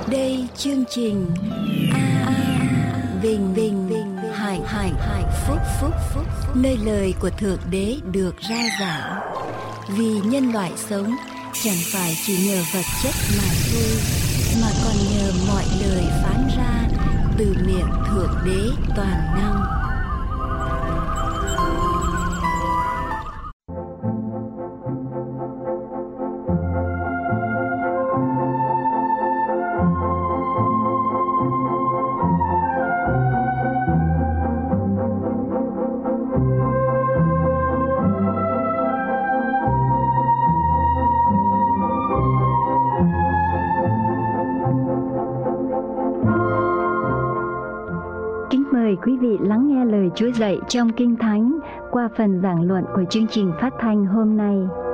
Đây chương trình Bình Hải Phúc, nơi lời của Thượng Đế được rao giảng. Vì nhân loại sống chẳng phải chỉ nhờ vật chất mà thôi, mà còn nhờ mọi lời phán ra từ miệng Thượng Đế toàn năng. Mời quý vị lắng nghe lời Chúa dạy trong Kinh Thánh qua phần giảng luận của chương trình phát thanh hôm nay.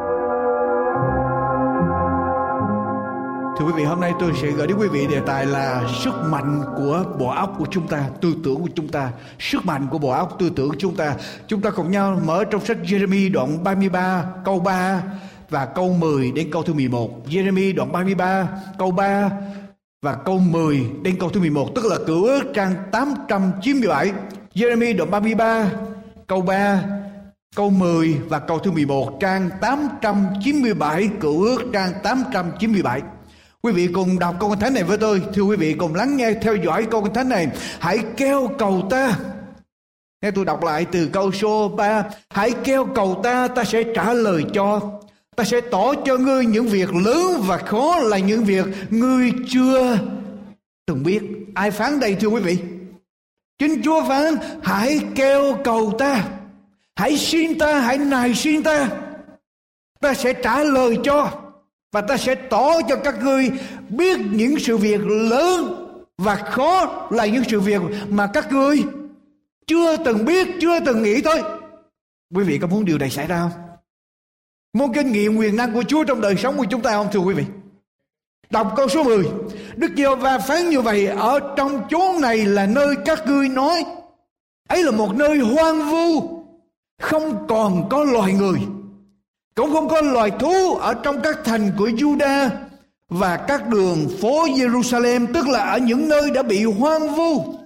Thưa quý vị, hôm nay tôi sẽ gửi đến quý vị đề tài là sức mạnh của bộ óc của chúng ta, tư tưởng của chúng ta, sức mạnh của bộ óc tư tưởng của chúng ta. Chúng ta cùng nhau mở trong sách Jeremy đoạn 33 câu 3 và câu 10 đến câu thứ 11. Jeremy đoạn 33 câu 3 và câu 10 đến câu thứ 11, tức là Cựu Ước trang 897. Jeremy đoạn 33 câu 3, câu 10 và câu thứ 11, trang 897, Cựu Ước trang 897. Quý vị cùng đọc câu Kinh Thánh này với tôi. Thưa quý vị, cùng lắng nghe theo dõi câu Kinh Thánh này. Hãy kêu cầu ta. Nghe tôi đọc lại từ câu số 3. Hãy kêu cầu ta, ta sẽ trả lời cho. Ta sẽ tỏ cho ngươi những việc lớn và khó, là những việc ngươi chưa từng biết. Ai phán đây thưa quý vị? Chính Chúa phán, hãy kêu cầu ta, hãy xin ta, hãy nài xin ta. Ta sẽ trả lời cho, và ta sẽ tỏ cho các ngươi biết những sự việc lớn và khó, là những sự việc mà các ngươi chưa từng biết, chưa từng nghĩ tới. Quý vị có muốn điều này xảy ra không? Muốn kinh nghiệm quyền năng của Chúa trong đời sống của chúng ta không thưa quý vị? Đọc câu số 10. Đức Giê-hô-va phán như vậy: ở trong chốn này là nơi các ngươi nói, ấy là một nơi hoang vu, không còn có loài người, cũng không có loài thú ở trong các thành của Juda và các đường phố Jerusalem, tức là ở những nơi đã bị hoang vu,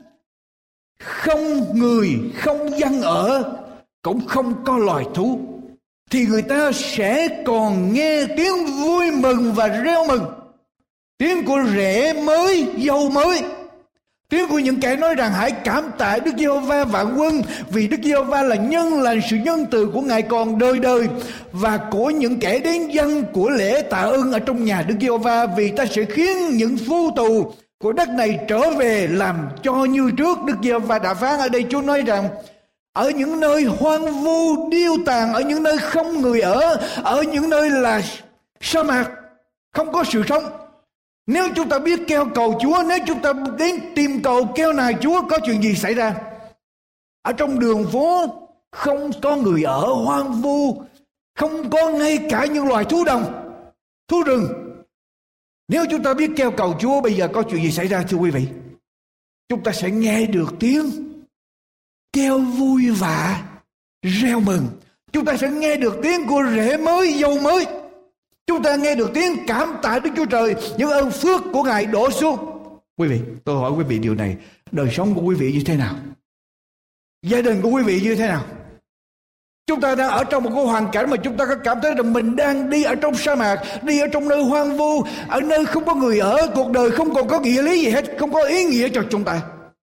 không người, không dân ở, cũng không có loài thú. Thì người ta sẽ còn nghe tiếng vui mừng và reo mừng, tiếng của rể mới, dâu mới, tiếng của những kẻ nói rằng hãy cảm tạ Đức Giê-hô-va vạn quân, vì Đức Giê-hô-va là nhân lành, sự nhân từ của Ngài còn đời đời, và của những kẻ đến dân của lễ tạ ơn ở trong nhà Đức Giê-hô-va, vì ta sẽ khiến những phu tù của đất này trở về làm cho như trước. Đức Giê-hô-va đã phán. Ở đây Chúa nói rằng ở những nơi hoang vu điêu tàn, ở những nơi không người ở những nơi là sa mạc, không có sự sống, nếu chúng ta biết kêu cầu Chúa, nếu chúng ta đến tìm cầu kêu nài Chúa, có chuyện gì xảy ra? Ở trong đường phố không có người ở, hoang vu, không có ngay cả những loài thú đồng, thú rừng. Nếu chúng ta biết kêu cầu Chúa, bây giờ có chuyện gì xảy ra thưa quý vị? Chúng ta sẽ nghe được tiếng kêu vui vã, reo mừng. Chúng ta sẽ nghe được tiếng của rể mới, dâu mới. Chúng ta nghe được tiếng cảm tạ Đức Chúa Trời, những ơn phước của Ngài đổ xuống. Quý vị, tôi hỏi quý vị điều này, đời sống của quý vị như thế nào? Gia đình của quý vị như thế nào? Chúng ta đang ở trong một cái hoàn cảnh mà chúng ta có cảm thấy rằng mình đang đi ở trong sa mạc, đi ở trong nơi hoang vu, ở nơi không có người ở, cuộc đời không còn có nghĩa lý gì hết, không có ý nghĩa cho chúng ta.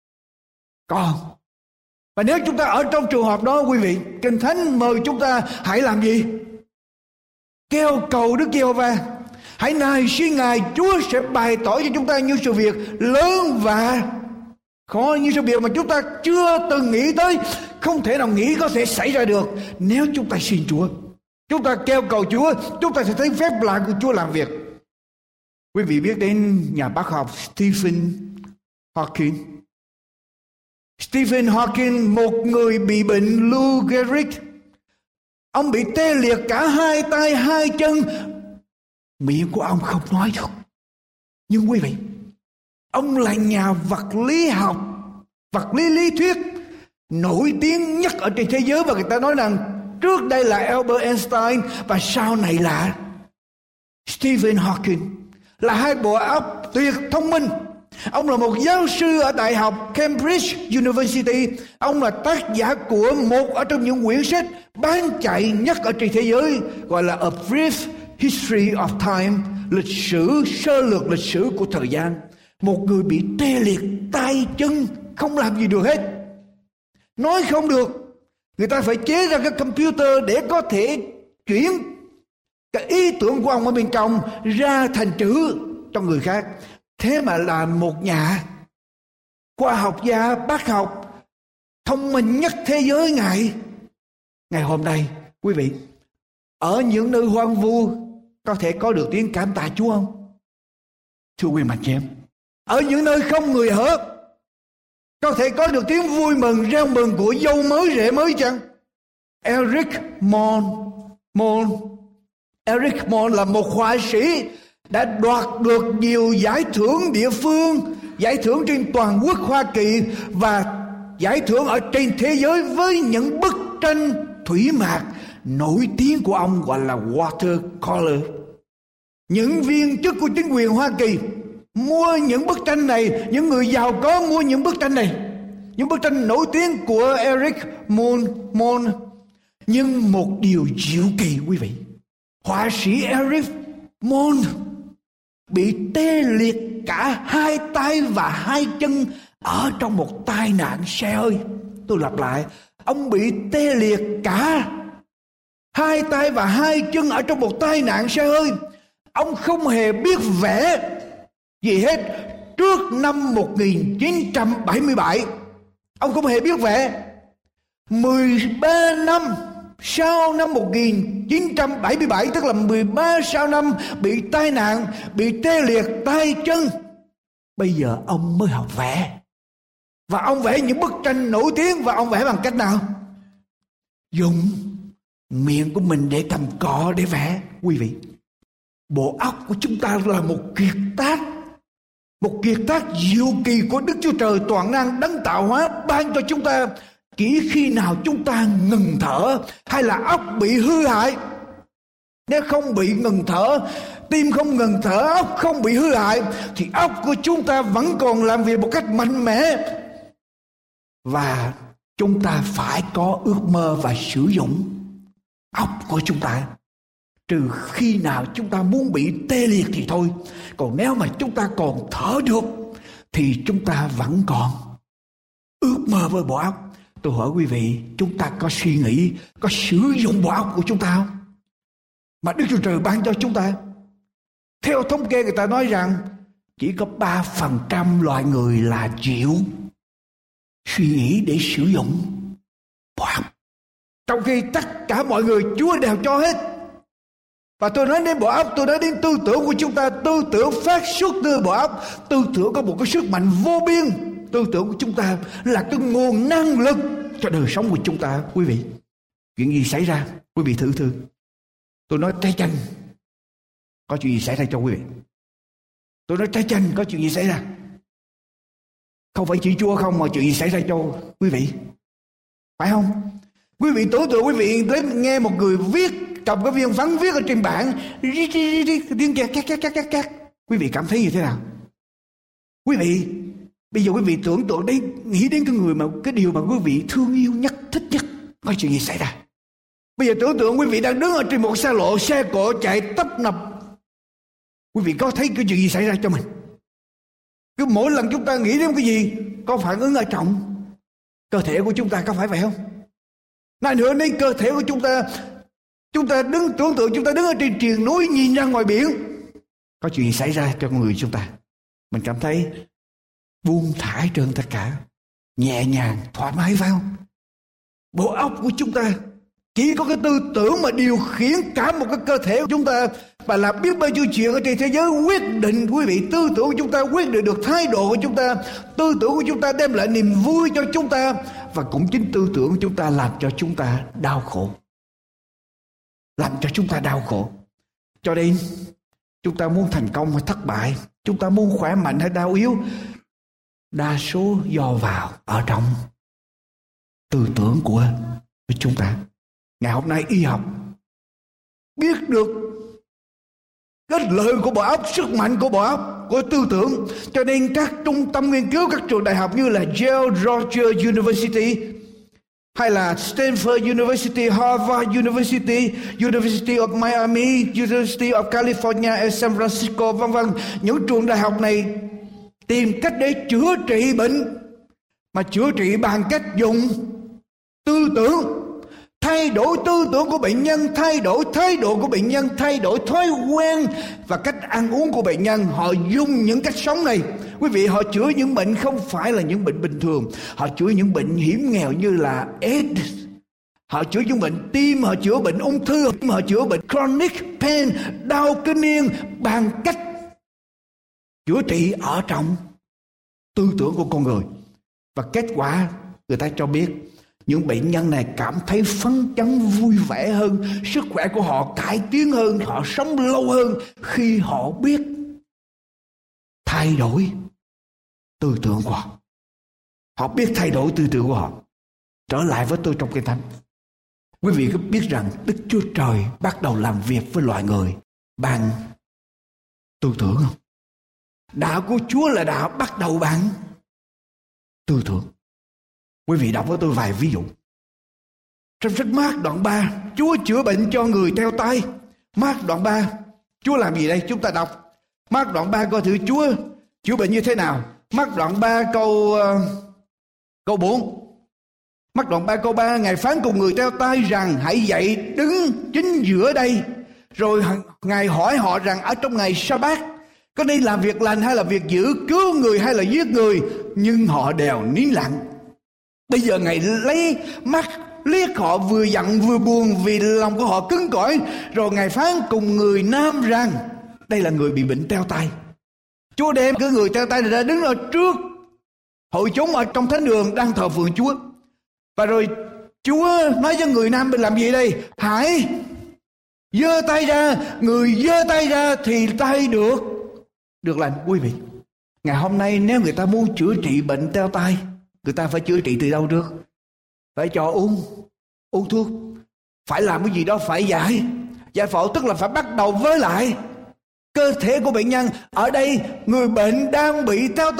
Còn và nếu chúng ta ở trong trường hợp đó, quý vị, Kinh Thánh mời chúng ta hãy làm gì? Kêu cầu Đức Giê-hô-va, hãy nài xin Ngài. Chúa sẽ bày tỏ cho chúng ta những sự việc lớn và khó, những sự việc mà chúng ta chưa từng nghĩ tới, không thể nào nghĩ có thể xảy ra được. Nếu chúng ta xin Chúa, chúng ta kêu cầu Chúa, chúng ta sẽ thấy phép lạ của Chúa làm việc. Quý vị biết đến nhà bác học Stephen Hawking. Stephen Hawking, một người bị bệnh Lou Gehrig. Ông bị tê liệt cả hai tay hai chân, miệng của ông không nói được. Nhưng quý vị, ông là nhà vật lý học, vật lý lý thuyết nổi tiếng nhất ở trên thế giới. Và người ta nói rằng trước đây là Albert Einstein và sau này là Stephen Hawking, là hai bộ óc tuyệt thông minh. Ông là một giáo sư ở Đại học Cambridge University. Ông là tác giả của một ở trong những quyển sách bán chạy nhất ở trên thế giới, gọi là A Brief History of Time, lịch sử, sơ lược lịch sử của thời gian. Một người bị tê liệt tay chân, không làm gì được hết, nói không được. Người ta phải chế ra cái computer để có thể chuyển cái ý tưởng của ông ở bên trong ra thành chữ cho người khác. Thế mà là một nhà khoa học gia, bác học thông minh nhất thế giới ngày hôm nay, quý vị, ở những nơi hoang vu có thể có được tiếng cảm tạ Chúa không? Thưa quý mạnh chị em, ở những nơi không người ở có thể có được tiếng vui mừng, reo mừng của dâu mới rể mới chăng? Eric Moore là một họa sĩ đã đoạt được nhiều giải thưởng địa phương, giải thưởng trên toàn quốc Hoa Kỳ và giải thưởng ở trên thế giới với những bức tranh thủy mặc nổi tiếng của ông, gọi là watercolor. Những viên chức của chính quyền Hoa Kỳ mua những bức tranh này, những người giàu có mua những bức tranh này, những bức tranh nổi tiếng của Eric Moore. Nhưng một điều diệu kỳ quý vị, họa sĩ Eric Moore bị tê liệt cả hai tay và hai chân ở trong một tai nạn xe hơi. Tôi lặp lại, ông bị tê liệt cả hai tay và hai chân ở trong một tai nạn xe hơi. Ông không hề biết vẽ gì hết trước năm 1977. Ông không hề biết vẽ. 13 năm sau năm 1977, tức là 13 sau năm bị tai nạn, bị tê liệt tay chân, bây giờ ông mới học vẽ. Và ông vẽ những bức tranh nổi tiếng. Và ông vẽ bằng cách nào? Dùng miệng của mình để cầm cọ để vẽ. Quý vị, bộ óc của chúng ta là một kiệt tác, một kiệt tác diệu kỳ của Đức Chúa Trời toàn năng đấng tạo hóa ban cho chúng ta. Chỉ khi nào chúng ta ngừng thở hay là óc bị hư hại. Nếu không bị ngừng thở, tim không ngừng thở, óc không bị hư hại, thì óc của chúng ta vẫn còn làm việc một cách mạnh mẽ. Và chúng ta phải có ước mơ và sử dụng óc của chúng ta. Trừ khi nào chúng ta muốn bị tê liệt thì thôi. Còn nếu mà chúng ta còn thở được thì chúng ta vẫn còn ước mơ với bộ óc. Tôi hỏi quý vị, chúng ta có suy nghĩ, có sử dụng bộ óc của chúng ta không? Mà Đức Chúa Trời ban cho chúng ta. Theo thống kê người ta nói rằng chỉ có 3% loài người là chịu suy nghĩ để sử dụng bộ óc. Trong khi tất cả mọi người Chúa đều cho hết. Và tôi nói đến bộ óc, tôi nói đến tư tưởng của chúng ta. Tư tưởng phát xuất từ bộ óc. Tư tưởng có một cái sức mạnh vô biên. Tư tưởng của chúng ta là cái nguồn năng lực cho đời sống của chúng ta. Quý vị, chuyện gì xảy ra? Quý vị thử. Tôi nói trái chanh, có chuyện gì xảy ra cho quý vị? Tôi nói trái chanh, có chuyện gì xảy ra? Không phải chỉ Chúa không, mà chuyện gì xảy ra cho quý vị? Phải không? Quý vị tưởng tượng quý vị đến nghe một người viết, cầm cái viên phấn viết ở trên bảng, tiếng két. Quý vị cảm thấy như thế nào? Quý vị, bây giờ quý vị tưởng tượng đấy, nghĩ đến cái người mà cái điều mà quý vị thương yêu nhất, thích nhất, có chuyện gì xảy ra? Bây giờ tưởng tượng quý vị đang đứng ở trên một xa lộ, xe cộ chạy tấp nập. Quý vị có thấy cái chuyện gì xảy ra cho mình? Cứ mỗi lần chúng ta nghĩ đến cái gì có phản ứng ở trong cơ thể của chúng ta, có phải vậy không? Này nữa, đến cơ thể của chúng ta. Chúng ta đứng tưởng tượng chúng ta đứng ở trên triền núi nhìn ra ngoài biển, có chuyện gì xảy ra cho con người chúng ta? Mình cảm thấy buông thả trơn tất cả, nhẹ nhàng, thoải mái, phải không? Bộ óc của chúng ta chỉ có cái tư tưởng mà điều khiển cả một cái cơ thể của chúng ta, và làm biết bao nhiêu chuyện ở trên thế giới quyết định. Quý vị, tư tưởng của chúng ta quyết định được thái độ của chúng ta. Tư tưởng của chúng ta đem lại niềm vui cho chúng ta, và cũng chính tư tưởng của chúng ta làm cho chúng ta đau khổ. Làm cho chúng ta đau khổ. Cho nên chúng ta muốn thành công hay thất bại, chúng ta muốn khỏe mạnh hay đau yếu, đa số do vào ở trong tư tưởng của chúng ta. Ngày hôm nay y học biết được cái lợi của bộ óc, sức mạnh của bộ óc, của tư tưởng. Cho nên các trung tâm nghiên cứu, các trường đại học như là Yale Rogers University hay là Stanford University, Harvard University, University of Miami, University of California ở San Francisco, vân vân, những trường đại học này tìm cách để chữa trị bệnh, mà chữa trị bằng cách dùng tư tưởng, thay đổi tư tưởng của bệnh nhân, thay đổi thái độ của bệnh nhân, thay đổi thói quen và cách ăn uống của bệnh nhân. Họ dùng những cách sống này, quý vị, họ chữa những bệnh không phải là những bệnh bình thường. Họ chữa những bệnh hiểm nghèo như là AIDS, họ chữa những bệnh tim, họ chữa bệnh ung thư, họ chữa bệnh chronic pain, đau kinh niên, bằng cách chữa trị ở trong tư tưởng của con người. Và kết quả người ta cho biết những bệnh nhân này cảm thấy phấn chấn, vui vẻ hơn, sức khỏe của họ cải tiến hơn, họ sống lâu hơn khi họ biết thay đổi tư tưởng của họ. Họ biết thay đổi tư tưởng của họ. Trở lại với tôi trong Kinh Thánh, quý vị có biết rằng Đức Chúa Trời bắt đầu làm việc với loài người bằng tư tưởng không? Đạo của Chúa là đạo bắt đầu bằng tư tưởng. Quý vị đọc với tôi vài ví dụ. Trong sách Mác đoạn 3, Chúa chữa bệnh cho người teo tay. Mác đoạn 3, Chúa làm gì đây? Chúng ta đọc Mác đoạn 3 coi thử Chúa chữa bệnh như thế nào. Mác đoạn 3 câu 4. Mác đoạn 3 câu 3, Ngài phán cùng người teo tay rằng hãy dậy đứng chính giữa đây. Rồi Ngài hỏi họ rằng ở trong ngày Sa-bát có nên làm việc lành hay là việc dữ, cứu người hay là giết người? Nhưng họ đều nín lặng. Bây giờ Ngài lấy mắt liếc họ, vừa giận vừa buồn vì lòng của họ cứng cỏi. Rồi Ngài phán cùng người nam rằng, đây là người bị bệnh teo tay. Chúa đem cái người teo tay này ra đứng ở trước hội chúng ở trong thánh đường đang thờ phượng Chúa. Và rồi Chúa nói cho người nam làm gì đây? Hãy giơ tay ra. Người giơ tay ra thì tay được lành. Quý vị, ngày hôm nay nếu người ta muốn chữa trị bệnh teo tay, người ta phải chữa trị từ đâu trước? Phải cho uống thuốc, phải làm cái gì đó, phải giải phẫu, tức là phải bắt đầu với lại cơ thể của bệnh nhân. Ở đây người bệnh đang bị teo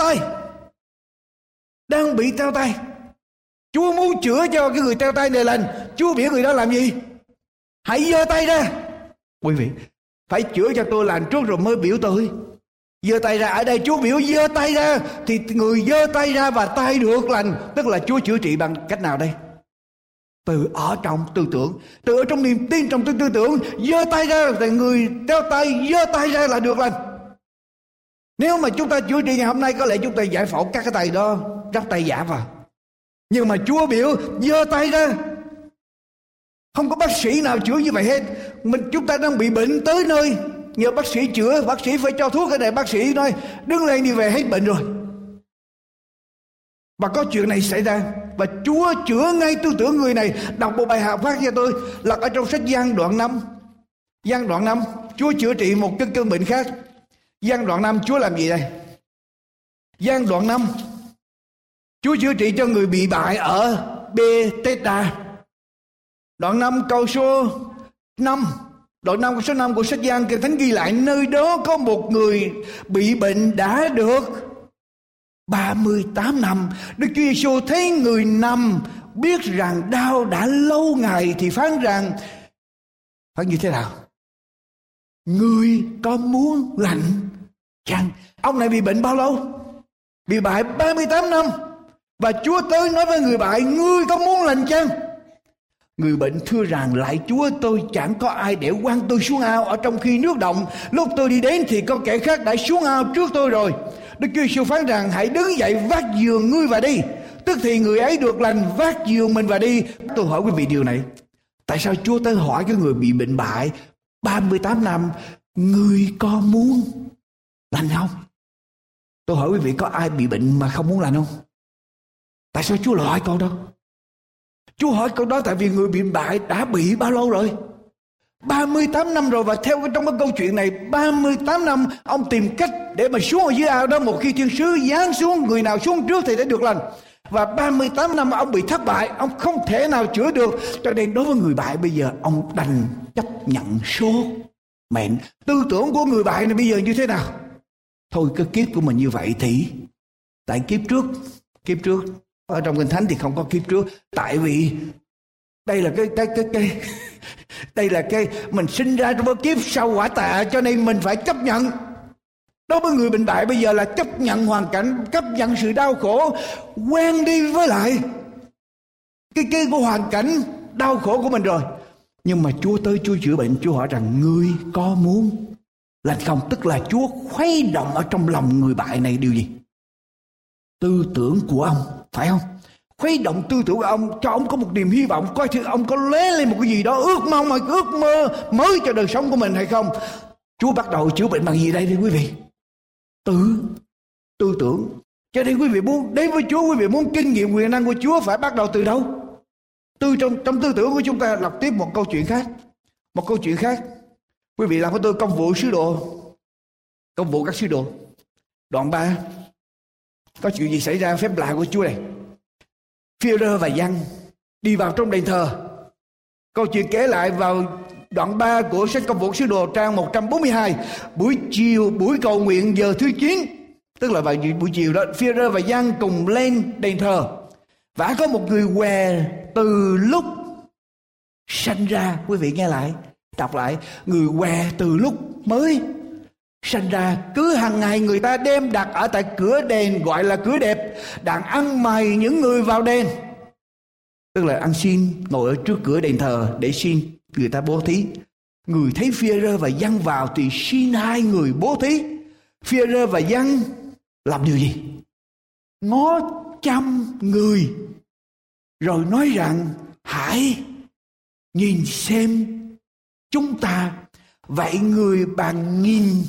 tay, Chúa muốn chữa cho cái người teo tay này lành. Chúa biểu người đó làm gì? Hãy giơ tay ra. Quý vị, phải chữa cho tôi lành trước rồi mới biểu tôi giơ tay ra. Ở đây Chúa biểu giơ tay ra thì người giơ tay ra và tay được lành. Tức là Chúa chữa trị bằng cách nào đây? Từ ở trong tư tưởng, từ ở trong niềm tin, trong tư tưởng. Giơ tay ra thì người teo tay giơ tay ra là được lành. Nếu mà chúng ta chữa trị ngày hôm nay, có lẽ chúng ta giải phẫu các cái tay đó, ráp tay giả vào. Nhưng mà Chúa biểu giơ tay ra. Không có bác sĩ nào chữa như vậy hết. Chúng ta đang bị bệnh tới nơi, nhờ bác sĩ chữa, bác sĩ phải cho thuốc. Cái này bác sĩ nói đứng lên đi về, hết bệnh rồi. Và có chuyện này xảy ra, và Chúa chữa ngay tư tưởng người này. Đọc một bài học khác cho tôi, lật ở trong sách Giăng đoạn 5. Giăng đoạn 5, Chúa chữa trị một cái cơn bệnh khác. Giăng đoạn 5, Chúa làm gì đây? Giăng đoạn 5, Chúa chữa trị cho người bị bại ở Bethesda. Đoạn 5 câu số 5. Đoạn 5 câu số 5 của sách Giăng, Kinh Thánh ghi lại nơi đó có một người bị bệnh đã được 38 năm. Đức Chúa Giêsu thấy người nằm, biết rằng đau đã lâu ngày thì phán rằng, phán như thế nào? Ngươi có muốn lành chăng? Ông này bị bệnh bao lâu? Bị bại 38 năm. Và Chúa tới nói với người bại, ngươi có muốn lành chăng? Người bệnh thưa rằng, lạy Chúa, tôi chẳng có ai để quăng tôi xuống ao ở trong khi nước động. Lúc tôi đi đến thì có kẻ khác đã xuống ao trước tôi rồi. Đức Chúa Giêsu phán rằng, hãy đứng dậy vác giường ngươi và đi. Tức thì người ấy được lành, vác giường mình và đi. Tôi hỏi quý vị điều này, tại sao Chúa tới hỏi cái người bị bệnh bại 38 năm, ngươi có muốn lành không? Tôi hỏi quý vị, có ai bị bệnh mà không muốn lành không? Tại sao Chúa lại hỏi câu đó? Chúa hỏi câu đó tại vì người bị bại đã bị bao lâu rồi? 38 năm rồi. Và theo trong cái câu chuyện này, 38 năm ông tìm cách để mà xuống ở dưới ao đó. Một khi thiên sứ giáng xuống, người nào xuống trước thì đã được lành. Và 38 năm ông bị thất bại, ông không thể nào chữa được. Cho nên đối với người bại bây giờ ông đành chấp nhận số mệnh. Tư tưởng của người bạn này bây giờ như thế nào? Thôi cái kiếp của mình như vậy thì tại kiếp trước ở trong Kinh Thánh thì không có kiếp trước, tại vì đây là cái đây là cái mình sinh ra trong cái kiếp sau quả tạ, cho nên mình phải chấp nhận. Đối với người bệnh bại bây giờ là chấp nhận hoàn cảnh, chấp nhận sự đau khổ, quen đi với lại cái hoàn cảnh đau khổ của mình rồi. Nhưng mà Chúa tới, Chúa chữa bệnh, Chúa hỏi rằng ngươi có muốn lành không? Tức là Chúa khuấy động ở trong lòng người bại này điều gì? Tư tưởng của ông, phải không? Khuấy động tư tưởng của ông, cho ông có một niềm hy vọng, coi thử ông có lóe lên một cái gì đó, ước mong, ước mơ mới cho đời sống của mình hay không. Chúa bắt đầu chữa bệnh bằng gì đây thưa quý vị? Tư tưởng. Cho nên quý vị muốn đến với Chúa, quý vị muốn kinh nghiệm quyền năng của Chúa phải bắt đầu từ đâu? Trong tư tưởng của chúng ta. Đọc tiếp một câu chuyện khác. Quý vị làm với tôi công vụ sứ đồ, công vụ các sứ đồ đoạn 3. Có chuyện gì xảy ra phép lạ của Chúa này? Phi-e-rơ và Giăng đi vào trong đền thờ. Câu chuyện kể lại vào đoạn 3 của sách công vụ sứ đồ trang 142. Buổi chiều, buổi cầu nguyện giờ thứ 9, tức là vào buổi chiều đó, Phi-e-rơ và Giăng cùng lên đền thờ. Và có một người què từ lúc sanh ra. Quý vị nghe lại, đọc lại. Người què từ lúc mới sanh ra. Cứ hàng ngày người ta đem đặt ở tại cửa đền, gọi là cửa đẹp, đang ăn mày những người vào đền. Tức là ăn xin, ngồi ở trước cửa đền thờ để xin người ta bố thí. Người thấy Phi-e-rơ và Giăng vào thì xin hai người bố thí. Phi-e-rơ và Giăng làm điều gì? Ngó chăm người rồi nói rằng hãy nhìn xem chúng ta. Vậy người bạn nhìn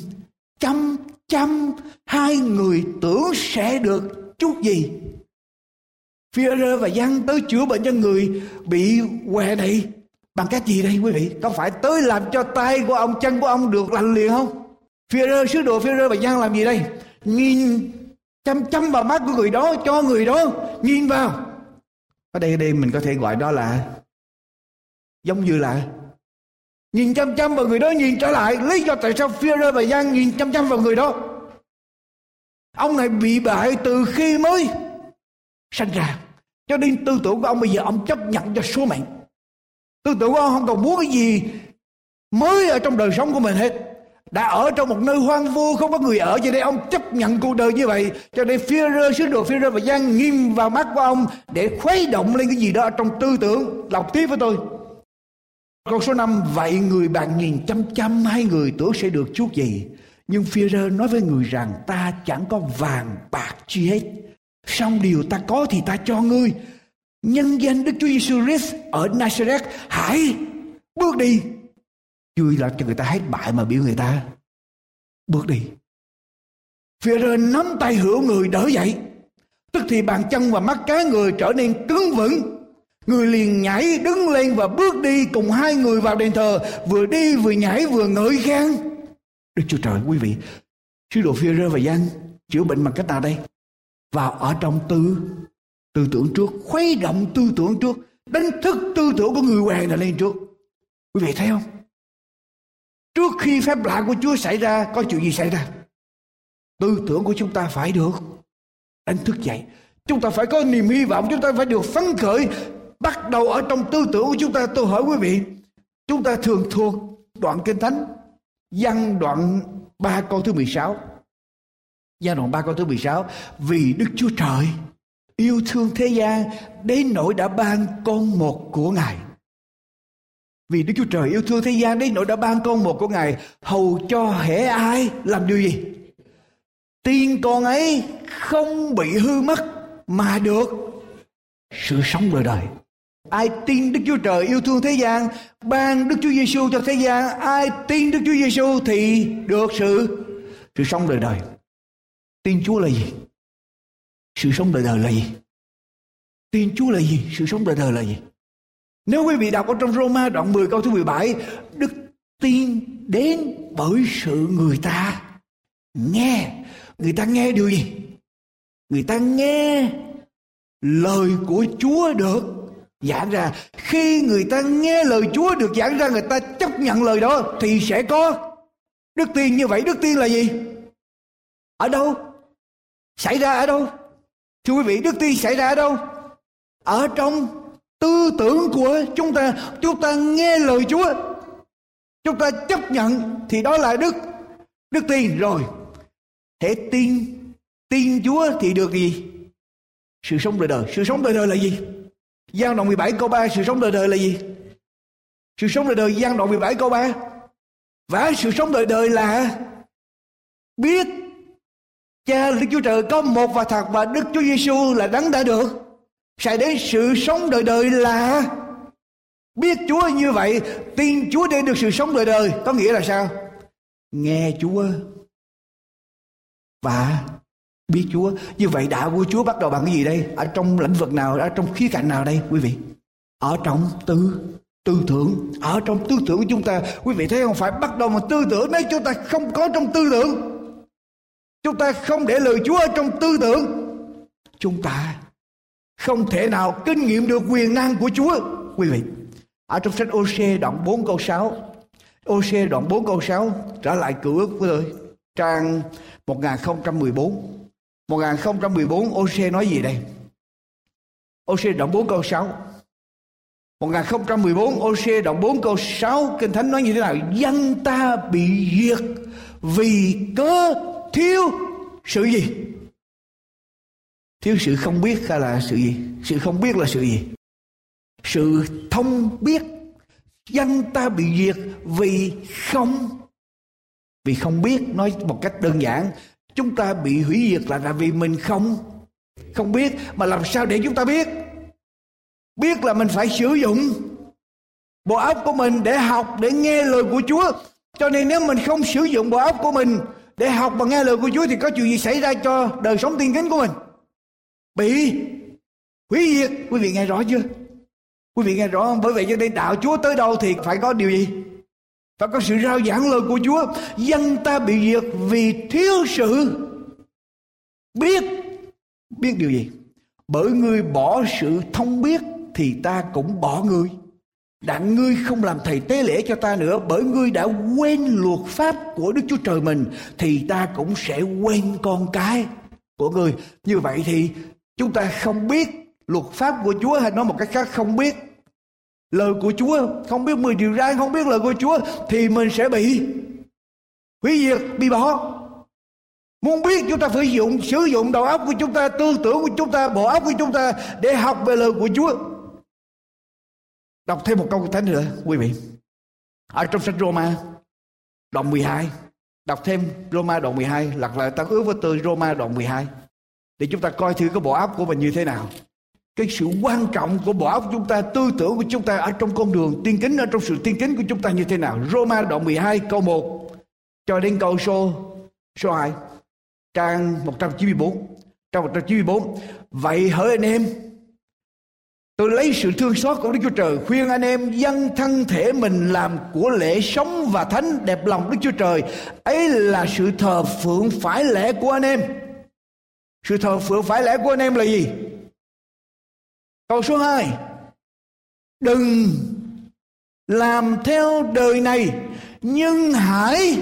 chăm hai người tưởng sẽ được chút gì? Phi-e-rơ và Giăng tới chữa bệnh cho người bị què này bằng cách gì đây quý vị? Có phải tới làm cho tay của ông, chân của ông được lành liền không? Phi-e-rơ, sứ đồ Phi-e-rơ và Giăng làm gì đây? Nhìn chăm vào mắt của người đó, cho người đó nhìn vào. Ở đây mình có thể gọi đó là giống như là nhìn chăm vào người đó, nhìn trở lại. Lý do tại sao Phi-e-rơ và Giăng nhìn chăm vào người đó? Ông này bị bại từ khi mới sanh ra, cho nên tư tưởng của ông bây giờ ông chấp nhận cho số mệnh. Tư tưởng của ông không còn muốn cái gì mới ở trong đời sống của mình hết. Đã ở trong một nơi hoang vu, không có người ở, cho nên ông chấp nhận cuộc đời như vậy. Cho nên Phi-e-rơ, sứ đồ Phi-e-rơ và Giăng nhìn vào mắt của ông để khuấy động lên cái gì đó trong tư tưởng. Đọc tiếp với tôi câu số 5. Vậy người bạn nhìn chăm hai người tưởng sẽ được chút gì? Nhưng Phi-e-rơ nói với người rằng ta chẳng có vàng bạc chi hết, song điều ta có thì ta cho ngươi. Nhân danh Đức Chúa Giêsu Christ ở Nazareth, hãy bước đi. Vui là cho người ta hết bại mà biểu người ta bước đi. Phi-e-rơ nắm tay hữu người đỡ dậy, tức thì bàn chân và mắt cá người trở nên cứng vững. Người liền nhảy đứng lên và bước đi cùng hai người vào đền thờ, vừa đi vừa nhảy vừa ngợi khen Đức Chúa Trời. Quý vị, sứ đồ Phi-e-rơ và Giăng chữa bệnh bằng cách nào đây? Vào ở trong tư tưởng trước, khuấy động tư tưởng trước, đánh thức tư tưởng của người què này lên trước. Quý vị thấy không? Trước khi phép lạ của Chúa xảy ra, có chuyện gì xảy ra? Tư tưởng của chúng ta phải được đánh thức dậy. Chúng ta phải có niềm hy vọng, chúng ta phải được phấn khởi. Bắt đầu ở trong tư tưởng của chúng ta. Tôi hỏi quý vị, chúng ta thường thuộc đoạn Kinh Thánh Giăng đoạn 3 câu thứ 16. Giăng đoạn 3 câu thứ 16. Vì Đức Chúa Trời yêu thương thế gian đến nỗi đã ban con một của Ngài. Vì Đức Chúa Trời yêu thương thế gian đến nỗi đã ban con một của Ngài, hầu cho hễ ai làm điều gì? Tin con ấy không bị hư mất mà được sự sống đời đời. Ai tin Đức Chúa Trời yêu thương thế gian, ban Đức Chúa Giêsu cho thế gian, ai tin Đức Chúa Giêsu thì được sự sống đời đời. Tin Chúa là gì? Sự sống đời đời là gì? Tin Chúa là gì? Sự sống đời đời là gì? Nếu quý vị đọc ở trong Roma đoạn 10 câu thứ 17, đức tin đến bởi sự người ta nghe. Người ta nghe điều gì? Người ta nghe lời của Chúa được giảng ra. Khi người ta nghe lời Chúa được giảng ra, người ta chấp nhận lời đó thì sẽ có Đức tin như vậy, đức tin là gì? Ở đâu? Xảy ra ở đâu? Thưa quý vị, đức tin xảy ra ở đâu? Ở trong tư tưởng của chúng ta. Chúng ta nghe lời Chúa, chúng ta chấp nhận thì đó là đức tin rồi. Hễ tin Chúa thì được gì? Sự sống đời đời. Sự sống đời đời là gì? Giăng đoạn 17 câu 3, sự sống đời đời là gì? Sự sống đời đời, Giăng đoạn 17 câu 3. Và sự sống đời đời là biết Cha Đức Chúa Trời có một và thật, và Đức Chúa Giêsu là đấng đã được sai đến. Sự sống đời đời là biết Chúa. Như vậy tin Chúa để được sự sống đời đời có nghĩa là sao? Nghe Chúa và biết Chúa. Như vậy đạo của Chúa bắt đầu bằng cái gì đây? Ở trong lĩnh vực nào, ở trong khía cạnh nào đây quý vị? Ở trong tư tưởng. Ở trong tư tưởng của chúng ta. Quý vị thấy không? Phải bắt đầu bằng tư tưởng. Nếu chúng ta không có trong tư tưởng, chúng ta không để lời Chúa ở trong tư tưởng, chúng ta không thể nào kinh nghiệm được quyền năng của Chúa. Quý vị, ở trong sách Ô-sê đoạn 4 câu 6, Ô-sê đoạn 4 câu 6, trở lại Cựu Ước với tôi, trang 1014. 1014 Ô-sê nói gì đây? Ô-sê đoạn 4 câu 6. 1014 Ô-sê đoạn 4 câu 6, Kinh Thánh nói như thế nào? Dân ta bị diệt vì cớ thiếu sự gì? Thiếu sự không biết hay là sự gì? Sự không biết là sự gì? Sự thông biết. Dân ta bị diệt vì không biết. Nói một cách đơn giản, chúng ta bị hủy diệt là vì mình không biết. Mà làm sao để chúng ta biết? Biết là mình phải sử dụng bộ óc của mình để học, để nghe lời của Chúa. Cho nên nếu mình không sử dụng bộ óc của mình để học và nghe lời của Chúa thì có chuyện gì xảy ra cho đời sống tiên kính của mình? Bị hủy diệt. Quý vị nghe rõ chưa? Quý vị nghe rõ không? Bởi vậy cho nên đạo Chúa tới đâu thì phải có điều gì? Phải có sự rao giảng lời của Chúa. Dân ta bị diệt vì thiếu sự biết. Biết điều gì? Bởi ngươi bỏ sự thông biết thì ta cũng bỏ ngươi. Đặng ngươi không làm thầy tế lễ cho ta nữa. Bởi ngươi đã quên luật pháp của Đức Chúa Trời mình thì ta cũng sẽ quên con cái của ngươi. Như vậy thì chúng ta không biết luật pháp của Chúa, hay nói một cách khác, không biết lời của Chúa, không biết 10 điều răn, không biết lời của Chúa, thì mình sẽ bị hủy diệt, bị bỏ. Muốn biết chúng ta phải sử dụng đầu óc của chúng ta, tư tưởng của chúng ta, bộ óc của chúng ta để học về lời của Chúa. Đọc thêm một câu thánh nữa quý vị. Ở trong sách Roma đoạn 12. Đọc thêm Roma đoạn 12. Lật lại Tân Ước với tôi, Roma đoạn 12. Để chúng ta coi thử cái bộ óc của mình như thế nào. Cái sự quan trọng của bộ óc chúng ta, tư tưởng của chúng ta ở trong con đường tiên kính, ở trong sự tiên kính của chúng ta như thế nào. Roma đoạn 12 câu 1 cho đến câu số 2. Trang 194. Trang 194. Vậy hỡi anh em, tôi lấy sự thương xót của Đức Chúa Trời khuyên anh em dâng thân thể mình làm của lễ sống và thánh, đẹp lòng Đức Chúa Trời. Ấy là sự thờ phượng phải lẽ của anh em. Sự thờ phượng phải lẽ của anh em là gì? Câu số 2. Đừng làm theo đời này, nhưng hãy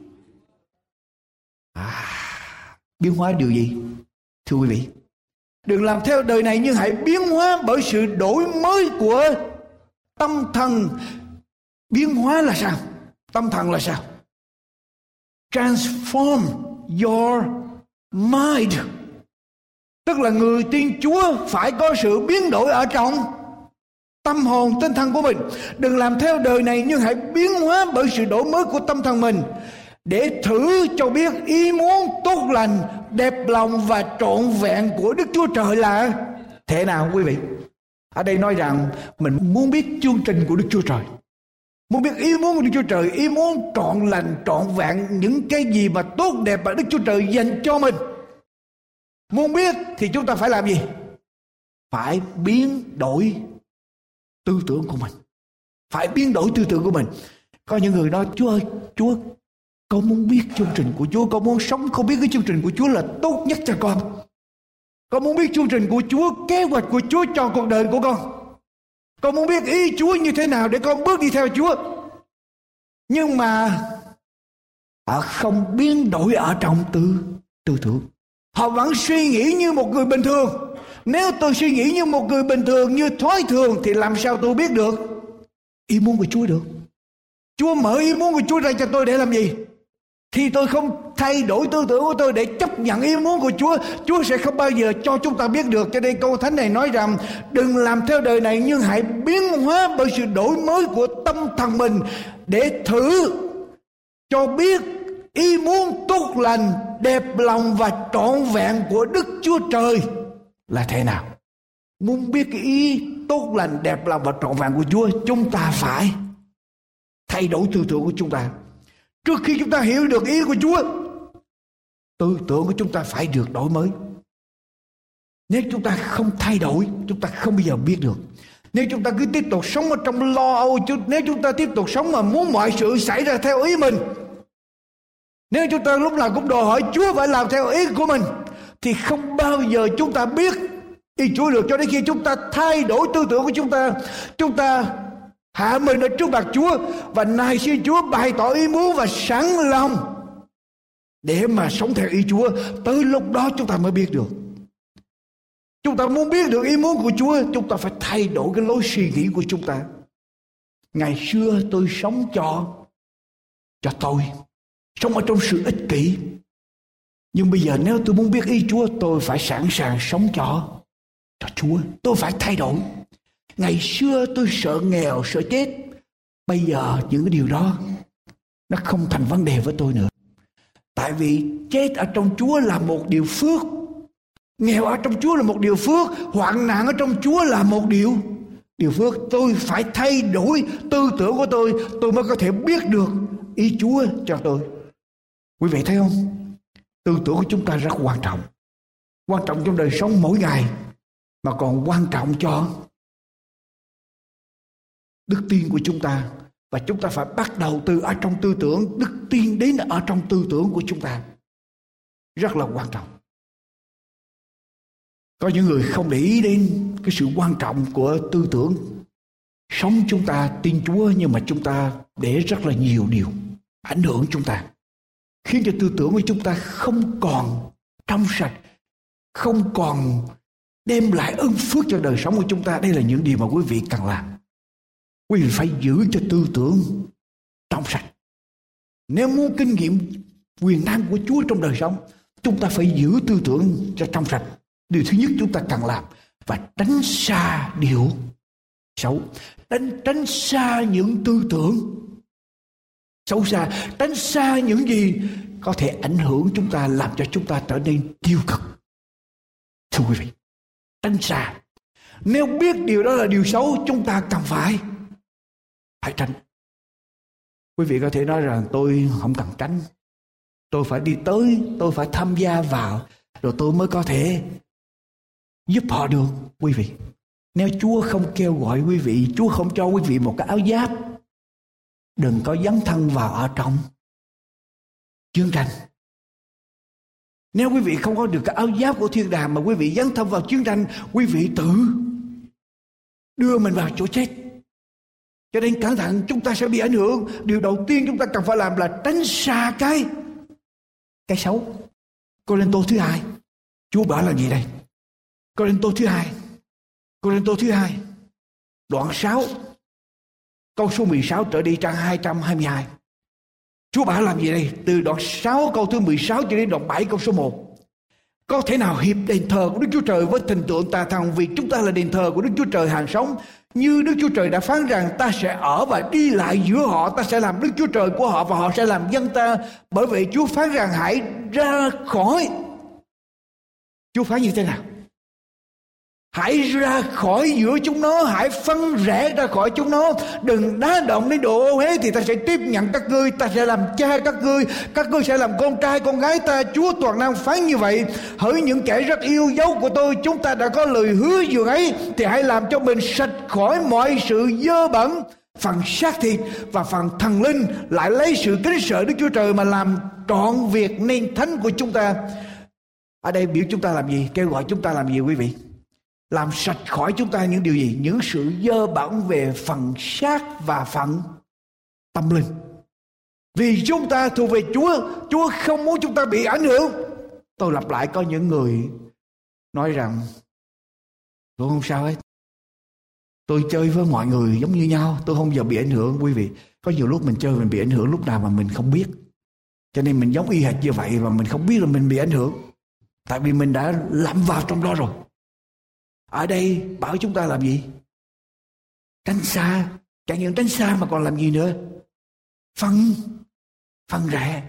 biến hóa điều gì? Thưa quý vị, đừng làm theo đời này nhưng hãy biến hóa bởi sự đổi mới của tâm thần. Biến hóa là sao? Tâm thần là sao? Transform your mind. Tức là người tin Chúa phải có sự biến đổi ở trong tâm hồn, tinh thần của mình. Đừng làm theo đời này nhưng hãy biến hóa bởi sự đổi mới của tâm thần mình, để thử cho biết ý muốn tốt lành, đẹp lòng và trọn vẹn của Đức Chúa Trời là thế nào quý vị? Ở đây nói rằng mình muốn biết chương trình của Đức Chúa Trời, muốn biết ý muốn của Đức Chúa Trời, ý muốn trọn lành, trọn vẹn, những cái gì mà tốt đẹp mà Đức Chúa Trời dành cho mình. Muốn biết thì chúng ta phải làm gì? Phải biến đổi tư tưởng của mình. Phải biến đổi tư tưởng của mình. Có những người nói, Chúa ơi, Chúa, con muốn biết chương trình của Chúa, con muốn sống không biết cái chương trình của Chúa là tốt nhất cho con. Con muốn biết chương trình của Chúa, kế hoạch của Chúa cho cuộc đời của con. Con muốn biết ý Chúa như thế nào để con bước đi theo Chúa. Nhưng mà Họ không biến đổi ở trong tư tưởng. Họ vẫn suy nghĩ như một người bình thường. Nếu tôi suy nghĩ như một người bình thường, như thói thường, thì làm sao tôi biết được ý muốn của Chúa được? Chúa mở ý muốn của Chúa ra cho tôi để làm gì? Thì tôi không thay đổi tư tưởng của tôi để chấp nhận ý muốn của Chúa, Chúa sẽ không bao giờ cho chúng ta biết được. Cho nên câu thánh này nói rằng đừng làm theo đời này, nhưng hãy biến hóa bởi sự đổi mới của tâm thần mình, để thử cho biết ý muốn tốt lành, đẹp lòng và trọn vẹn của Đức Chúa Trời là thế nào. Muốn biết cái ý tốt lành, đẹp lòng và trọn vẹn của Chúa, chúng ta phải thay đổi tư tưởng của chúng ta. Trước khi chúng ta hiểu được ý của Chúa, tư tưởng của chúng ta phải được đổi mới. Nếu chúng ta không thay đổi, chúng ta không bao giờ biết được. Nếu chúng ta cứ tiếp tục sống ở trong lo âu, nếu chúng ta tiếp tục sống mà muốn mọi sự xảy ra theo ý mình, nếu chúng ta lúc nào cũng đòi hỏi Chúa phải làm theo ý của mình, thì không bao giờ chúng ta biết ý Chúa được. Cho đến khi chúng ta thay đổi tư tưởng của chúng ta hạ mình ở trước mặt Chúa và nài xin Chúa bày tỏ ý muốn và sẵn lòng để mà sống theo ý Chúa, tới lúc đó chúng ta mới biết được. Chúng ta muốn biết được ý muốn của Chúa, chúng ta phải thay đổi cái lối suy nghĩ của chúng ta. Ngày xưa tôi sống cho tôi, sống ở trong sự ích kỷ. Nhưng bây giờ nếu tôi muốn biết ý Chúa, tôi phải sẵn sàng sống cho Chúa. Tôi phải thay đổi. Ngày xưa tôi sợ nghèo, sợ chết. Bây giờ những cái điều đó nó không thành vấn đề với tôi nữa. Tại vì chết ở trong Chúa là một điều phước, nghèo ở trong Chúa là một điều phước, hoạn nạn ở trong Chúa là một điều phước. Tôi phải thay đổi tư tưởng của tôi mới có thể biết được ý Chúa cho tôi. Quý vị thấy không? Tư tưởng của chúng ta rất quan trọng trong đời sống mỗi ngày, mà còn quan trọng cho đức tin của chúng ta. Và chúng ta phải bắt đầu từ ở trong tư tưởng, đức tin đến ở trong tư tưởng của chúng ta. Rất là quan trọng. Có những người không để ý đến cái sự quan trọng của tư tưởng. Sống chúng ta tin Chúa, nhưng mà chúng ta để rất là nhiều điều ảnh hưởng chúng ta, khiến cho tư tưởng của chúng ta không còn trong sạch, không còn đem lại ơn phước cho đời sống của chúng ta. Đây là những điều mà quý vị cần làm. Quý vị phải giữ cho tư tưởng trong sạch. Nếu muốn kinh nghiệm quyền năng của Chúa trong đời sống, chúng ta phải giữ tư tưởng cho trong sạch. Điều thứ nhất chúng ta cần làm, và tránh xa điều xấu, tránh xa những tư tưởng xấu xa, tránh xa những gì có thể ảnh hưởng chúng ta, làm cho chúng ta trở nên tiêu cực. Thưa quý vị, tránh xa. Nếu biết điều đó là điều xấu, chúng ta cần phải tránh. Quý vị có thể nói rằng tôi không cần tránh, tôi phải đi tới, tôi phải tham gia vào, rồi tôi mới có thể giúp họ được. Quý vị, nếu Chúa không kêu gọi quý vị, Chúa không cho quý vị một cái áo giáp, đừng có dấn thân vào ở trong chiến tranh. Nếu quý vị không có được cái áo giáp của thiên đàng mà quý vị dấn thân vào chiến tranh, quý vị tự đưa mình vào chỗ chết. Cho nên cẩn thận, chúng ta sẽ bị ảnh hưởng. Điều đầu tiên chúng ta cần phải làm là tránh xa cái xấu. Cô-rinh-tô thứ 2, Chúa bảo là gì đây? Cô-rinh-tô thứ 2 đoạn 6 câu số 16 trở đi, trang 222. Chúa bảo làm gì đây? Từ đoạn 6 câu thứ 16 cho đến đoạn 7 câu số 1. Có thể nào hiệp đền thờ của Đức Chúa Trời với hình tượng tà thần, vì chúng ta là đền thờ của Đức Chúa Trời hàng sống. Như Đức Chúa Trời đã phán rằng, ta sẽ ở và đi lại giữa họ, ta sẽ làm Đức Chúa Trời của họ và họ sẽ làm dân ta. Bởi vậy Chúa phán rằng hãy ra khỏi. Chúa phán như thế nào? Hãy ra khỏi giữa chúng nó, hãy phân rẽ ra khỏi chúng nó, đừng đá động đến độ ô uế, thì ta sẽ tiếp nhận các ngươi, ta sẽ làm cha các ngươi sẽ làm con trai con gái ta. Chúa toàn năng phán như vậy. Hỡi những kẻ rất yêu dấu của tôi, chúng ta đã có lời hứa dường ấy, thì hãy làm cho mình sạch khỏi mọi sự dơ bẩn, phần xác thịt và phần thần linh, lại lấy sự kính sợ Đức Chúa Trời mà làm trọn việc nên thánh của chúng ta. Ở đây biểu chúng ta làm gì? Kêu gọi chúng ta làm gì quý vị? Làm sạch khỏi chúng ta những điều gì? Những sự dơ bẩn về phần xác và phần tâm linh. Vì chúng ta thuộc về Chúa, Chúa không muốn chúng ta bị ảnh hưởng. Tôi lặp lại, có những người nói rằng tôi không sao hết, tôi chơi với mọi người giống như nhau, tôi không bao giờ bị ảnh hưởng. Quý vị, có nhiều lúc mình chơi mình bị ảnh hưởng lúc nào mà mình không biết. Cho nên mình giống y hệt như vậy mà mình không biết là mình bị ảnh hưởng. Tại vì mình đã lặn vào trong đó rồi. Ở đây bảo chúng ta làm gì? Tránh xa. Chẳng những tránh xa mà còn làm gì nữa? Phân rẽ.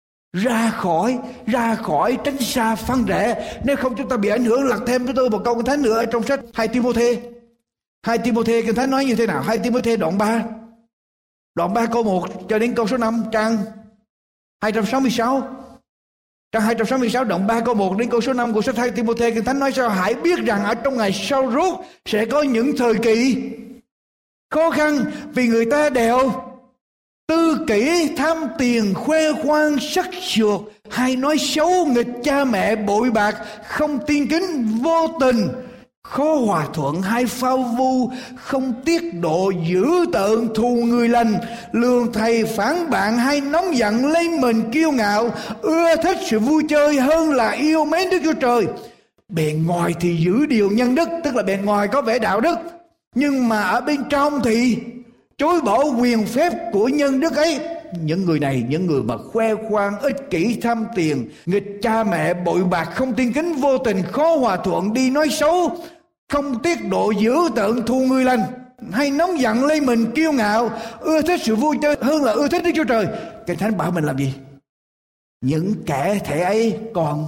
Ra khỏi tránh xa phân rẽ. Nếu không chúng ta bị ảnh hưởng. Lật thêm với tôi một câu Kinh Thánh nữa ở trong sách 2 Ti-mô-thê Kinh Thánh nói như thế nào? 2 Ti-mô-thê đoạn 3 câu 1 cho đến câu số 5, trang 266. Trang 266 đoạn 3 câu 1 đến câu số 5 của sách 2 Ti-mô-thê, Kinh Thánh nói sao? Hãy biết rằng ở trong ngày sau rốt sẽ có những thời kỳ khó khăn, vì người ta đều tư kỷ, tham tiền, khoe khoang, sắc sược, hay nói xấu, nghịch cha mẹ, bội bạc, không tiên kính, vô tình, khó hòa thuận, hay phao vu, không tiết độ, dữ tợn, thù người lành, lường thầy phản bạn, hay nóng giận, lấy mình kiêu ngạo, ưa thích sự vui chơi hơn là yêu mến Đức Chúa Trời. Bề ngoài thì giữ điều nhân đức, tức là bề ngoài có vẻ đạo đức, nhưng mà ở bên trong thì chối bỏ quyền phép của nhân đức ấy. Những người này, những người mà khoe khoang, ích kỷ, tham tiền, nghịch cha mẹ, bội bạc, không tiên kính, vô tình, khó hòa thuận, đi nói xấu, không tiết độ, dữ tợn, thù người lành, hay nóng giận, lấy mình kiêu ngạo, ưa thích sự vui chơi hơn là ưa thích Đức Chúa Trời. Kinh Thánh bảo mình làm gì? Những kẻ thể ấy còn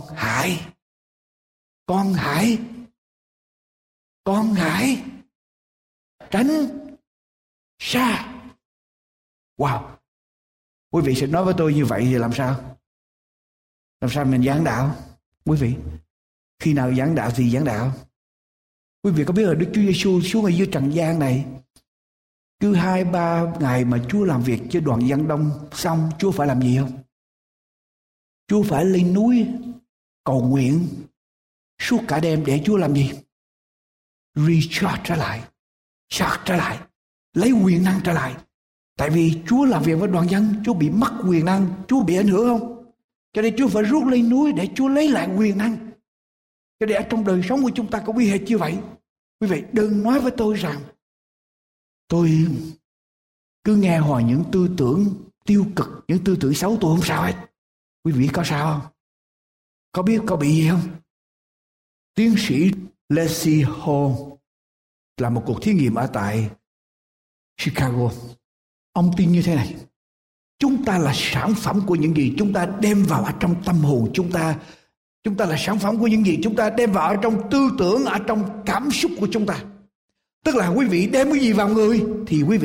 hãy tránh xa. Wow, quý vị sẽ nói với tôi như vậy thì làm sao? Làm sao mình giảng đạo? Quý vị, khi nào giảng đạo thì giảng đạo. Quý vị có biết là Đức Chúa Giêsu xuống ở dưới trần gian này, cứ 2-3 ngày mà Chúa làm việc với đoàn dân đông xong, Chúa phải làm gì không? Chúa phải lên núi cầu nguyện suốt cả đêm để Chúa làm gì? Recharge trở lại, lấy quyền năng trở lại. Tại vì Chúa làm việc với đoàn dân, Chúa bị mất quyền năng, Chúa bị ảnh hưởng không? Cho nên Chúa phải rút lên núi để Chúa lấy lại quyền năng. Cho nên ở trong đời sống của chúng ta có bí hệt như vậy. Quý vị đừng nói với tôi rằng tôi cứ nghe hỏi những tư tưởng tiêu cực, những tư tưởng xấu, tôi không sao hết. Quý vị có sao không? Có biết có bị gì không? Tiến sĩ Lacey Hall là một cuộc thí nghiệm ở tại Chicago. Ông tin như thế này: chúng ta là sản phẩm của những gì chúng ta đem vào ở trong tâm hồn chúng ta. Chúng ta là sản phẩm của những gì chúng ta đem vào ở trong tư tưởng, ở trong cảm xúc của chúng ta. Tức là quý vị đem cái gì vào người thì quý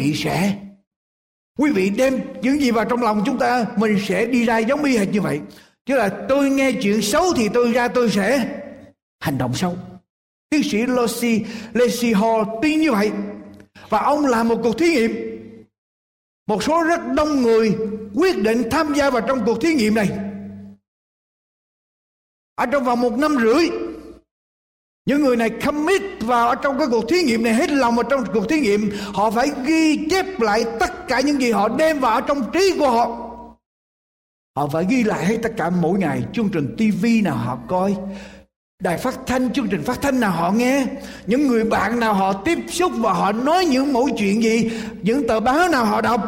vị đem những gì vào trong lòng chúng ta, mình sẽ đi ra giống y hệt như vậy. Chứ là tôi nghe chuyện xấu thì tôi sẽ hành động xấu. Tiến sĩ Lacey Hall tin như vậy. Và ông làm một cuộc thí nghiệm. Một số rất đông người quyết định tham gia vào trong cuộc thí nghiệm này. Ở trong vòng 1 năm rưỡi, những người này commit vào ở trong cái cuộc thí nghiệm này, hết lòng vào trong cuộc thí nghiệm. Họ phải ghi chép lại tất cả những gì họ đem vào ở trong trí của họ. Họ phải ghi lại hết tất cả mỗi ngày. Chương trình TV nào họ coi, đài phát thanh, chương trình phát thanh nào họ nghe, những người bạn nào họ tiếp xúc và họ nói những mẩu chuyện gì, những tờ báo nào họ đọc.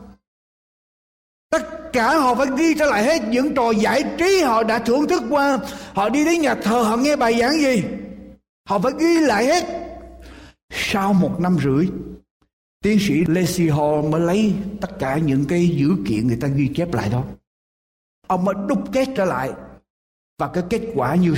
Tất cả họ phải ghi trở lại hết. Những trò giải trí họ đã thưởng thức qua, họ đi đến nhà thờ họ nghe bài giảng gì, họ phải ghi lại hết. Sau 1 năm rưỡi, tiến sĩ Lacey Hall mới lấy tất cả những cái dữ kiện người ta ghi chép lại đó. Ông mới đúc kết trở lại. Và cái kết quả như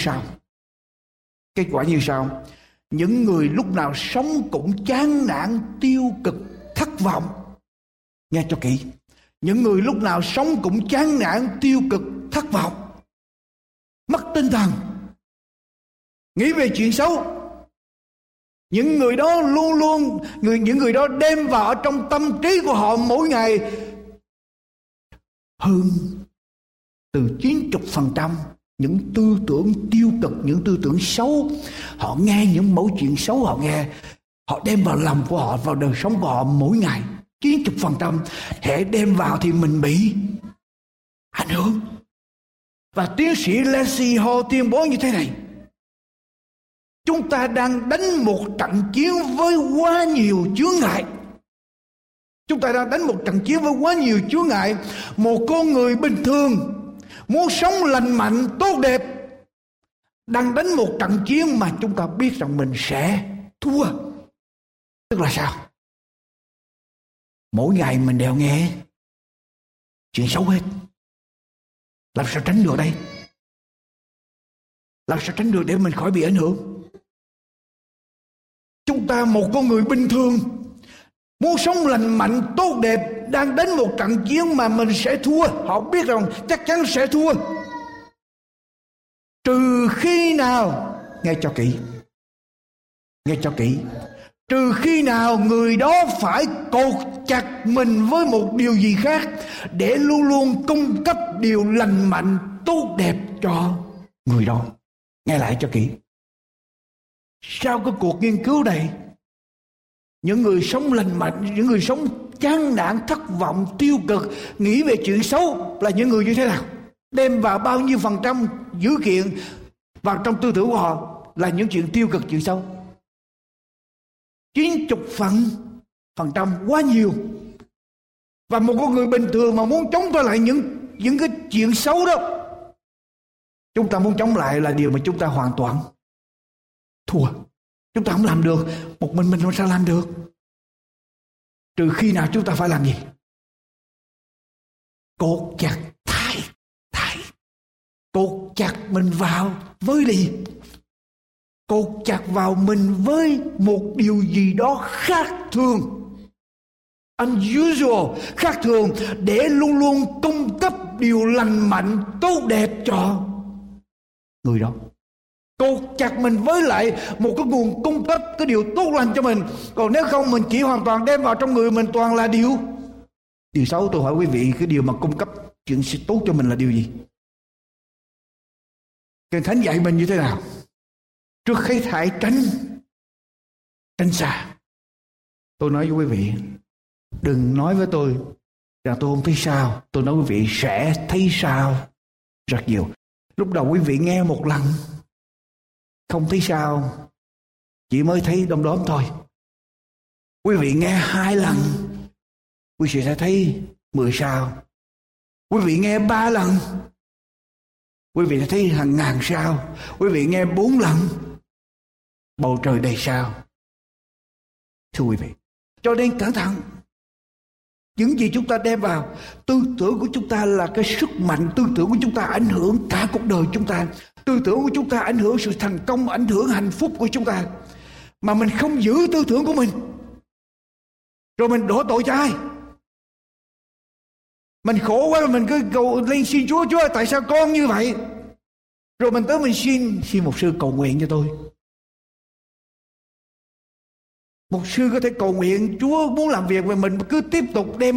sau. Những người lúc nào sống cũng chán nản, tiêu cực, thất vọng. Nghe cho kỹ. Những người lúc nào sống cũng chán nản, tiêu cực, thất vọng, mất tinh thần, nghĩ về chuyện xấu. Những người đó những người đó đem vào trong tâm trí của họ mỗi ngày hơn từ 90% những tư tưởng tiêu cực, những tư tưởng xấu. Họ nghe những mẩu chuyện xấu, họ đem vào lòng của họ, vào đời sống của họ mỗi ngày. 90% hễ đem vào thì mình bị ảnh hưởng. Và tiến sĩ Leslie Hall tuyên bố như thế này: chúng ta đang đánh một trận chiến với quá nhiều chướng ngại. Chúng ta đang đánh một trận chiến với quá nhiều chướng ngại. Một con người bình thường muốn sống lành mạnh, tốt đẹp, đang đánh một trận chiến mà chúng ta biết rằng mình sẽ thua. Tức là sao? Mỗi ngày mình đều nghe chuyện xấu hết. Làm sao tránh được đây? Làm sao tránh được để mình khỏi bị ảnh hưởng? Chúng ta một con người bình thường muốn sống lành mạnh, tốt đẹp, đang đánh một trận chiến mà mình sẽ thua. Họ biết rằng chắc chắn sẽ thua. Trừ khi nào, nghe cho kỹ, trừ khi nào người đó phải cột chặt mình với một điều gì khác để luôn luôn cung cấp điều lành mạnh, tốt đẹp cho người đó. Nghe lại cho kỹ. Sau cái cuộc nghiên cứu này, những người sống lành mạnh, những người sống chán nản, thất vọng, tiêu cực, nghĩ về chuyện xấu là những người như thế nào? Đem vào bao nhiêu phần trăm dữ kiện vào trong tư tưởng của họ là những chuyện tiêu cực, chuyện xấu? 90% quá nhiều. Và một con người bình thường mà muốn chống trả lại những cái chuyện xấu đó, chúng ta muốn chống lại là điều mà chúng ta hoàn toàn thua. Chúng ta không làm được. Một mình làm sao làm được? Trừ khi nào chúng ta phải làm gì? Cột chặt, thải. Cột chặt mình vào với gì? Cột chặt vào mình với một điều gì đó khác thường, unusual, khác thường, để luôn luôn cung cấp điều lành mạnh, tốt đẹp cho người đó. Cột chặt mình với lại một cái nguồn cung cấp cái điều tốt lành cho mình. Còn nếu không, mình chỉ hoàn toàn đem vào trong người mình toàn là điều xấu. Tôi hỏi quý vị, cái điều mà cung cấp chuyện tốt cho mình là điều gì? Kinh Thánh dạy mình như thế nào? Trước khi hãy tránh xa. Tôi nói với quý vị, đừng nói với tôi rằng tôi không thấy sao. Tôi nói với quý vị sẽ thấy sao rất nhiều. Lúc đầu quý vị nghe một lần không thấy sao, chỉ mới thấy đom đóm thôi. Quý vị nghe 2 lần, quý vị sẽ thấy 10 sao. Quý vị nghe 3 lần, quý vị sẽ thấy hàng ngàn sao. Quý vị nghe 4 lần, bầu trời đầy sao. Thưa quý vị, cho nên cẩn thận. Những gì chúng ta đem vào, tư tưởng của chúng ta là cái sức mạnh. Tư tưởng của chúng ta ảnh hưởng cả cuộc đời chúng ta. Tư tưởng của chúng ta ảnh hưởng sự thành công, ảnh hưởng hạnh phúc của chúng ta. Mà mình không giữ tư tưởng của mình, rồi mình đổ tội cho ai? Mình khổ quá rồi mình cứ cầu lên xin Chúa, Chúa tại sao con như vậy? Rồi mình tới mình xin một sư cầu nguyện cho tôi. Một sư có thể cầu nguyện, Chúa muốn làm việc, và mình cứ tiếp tục đem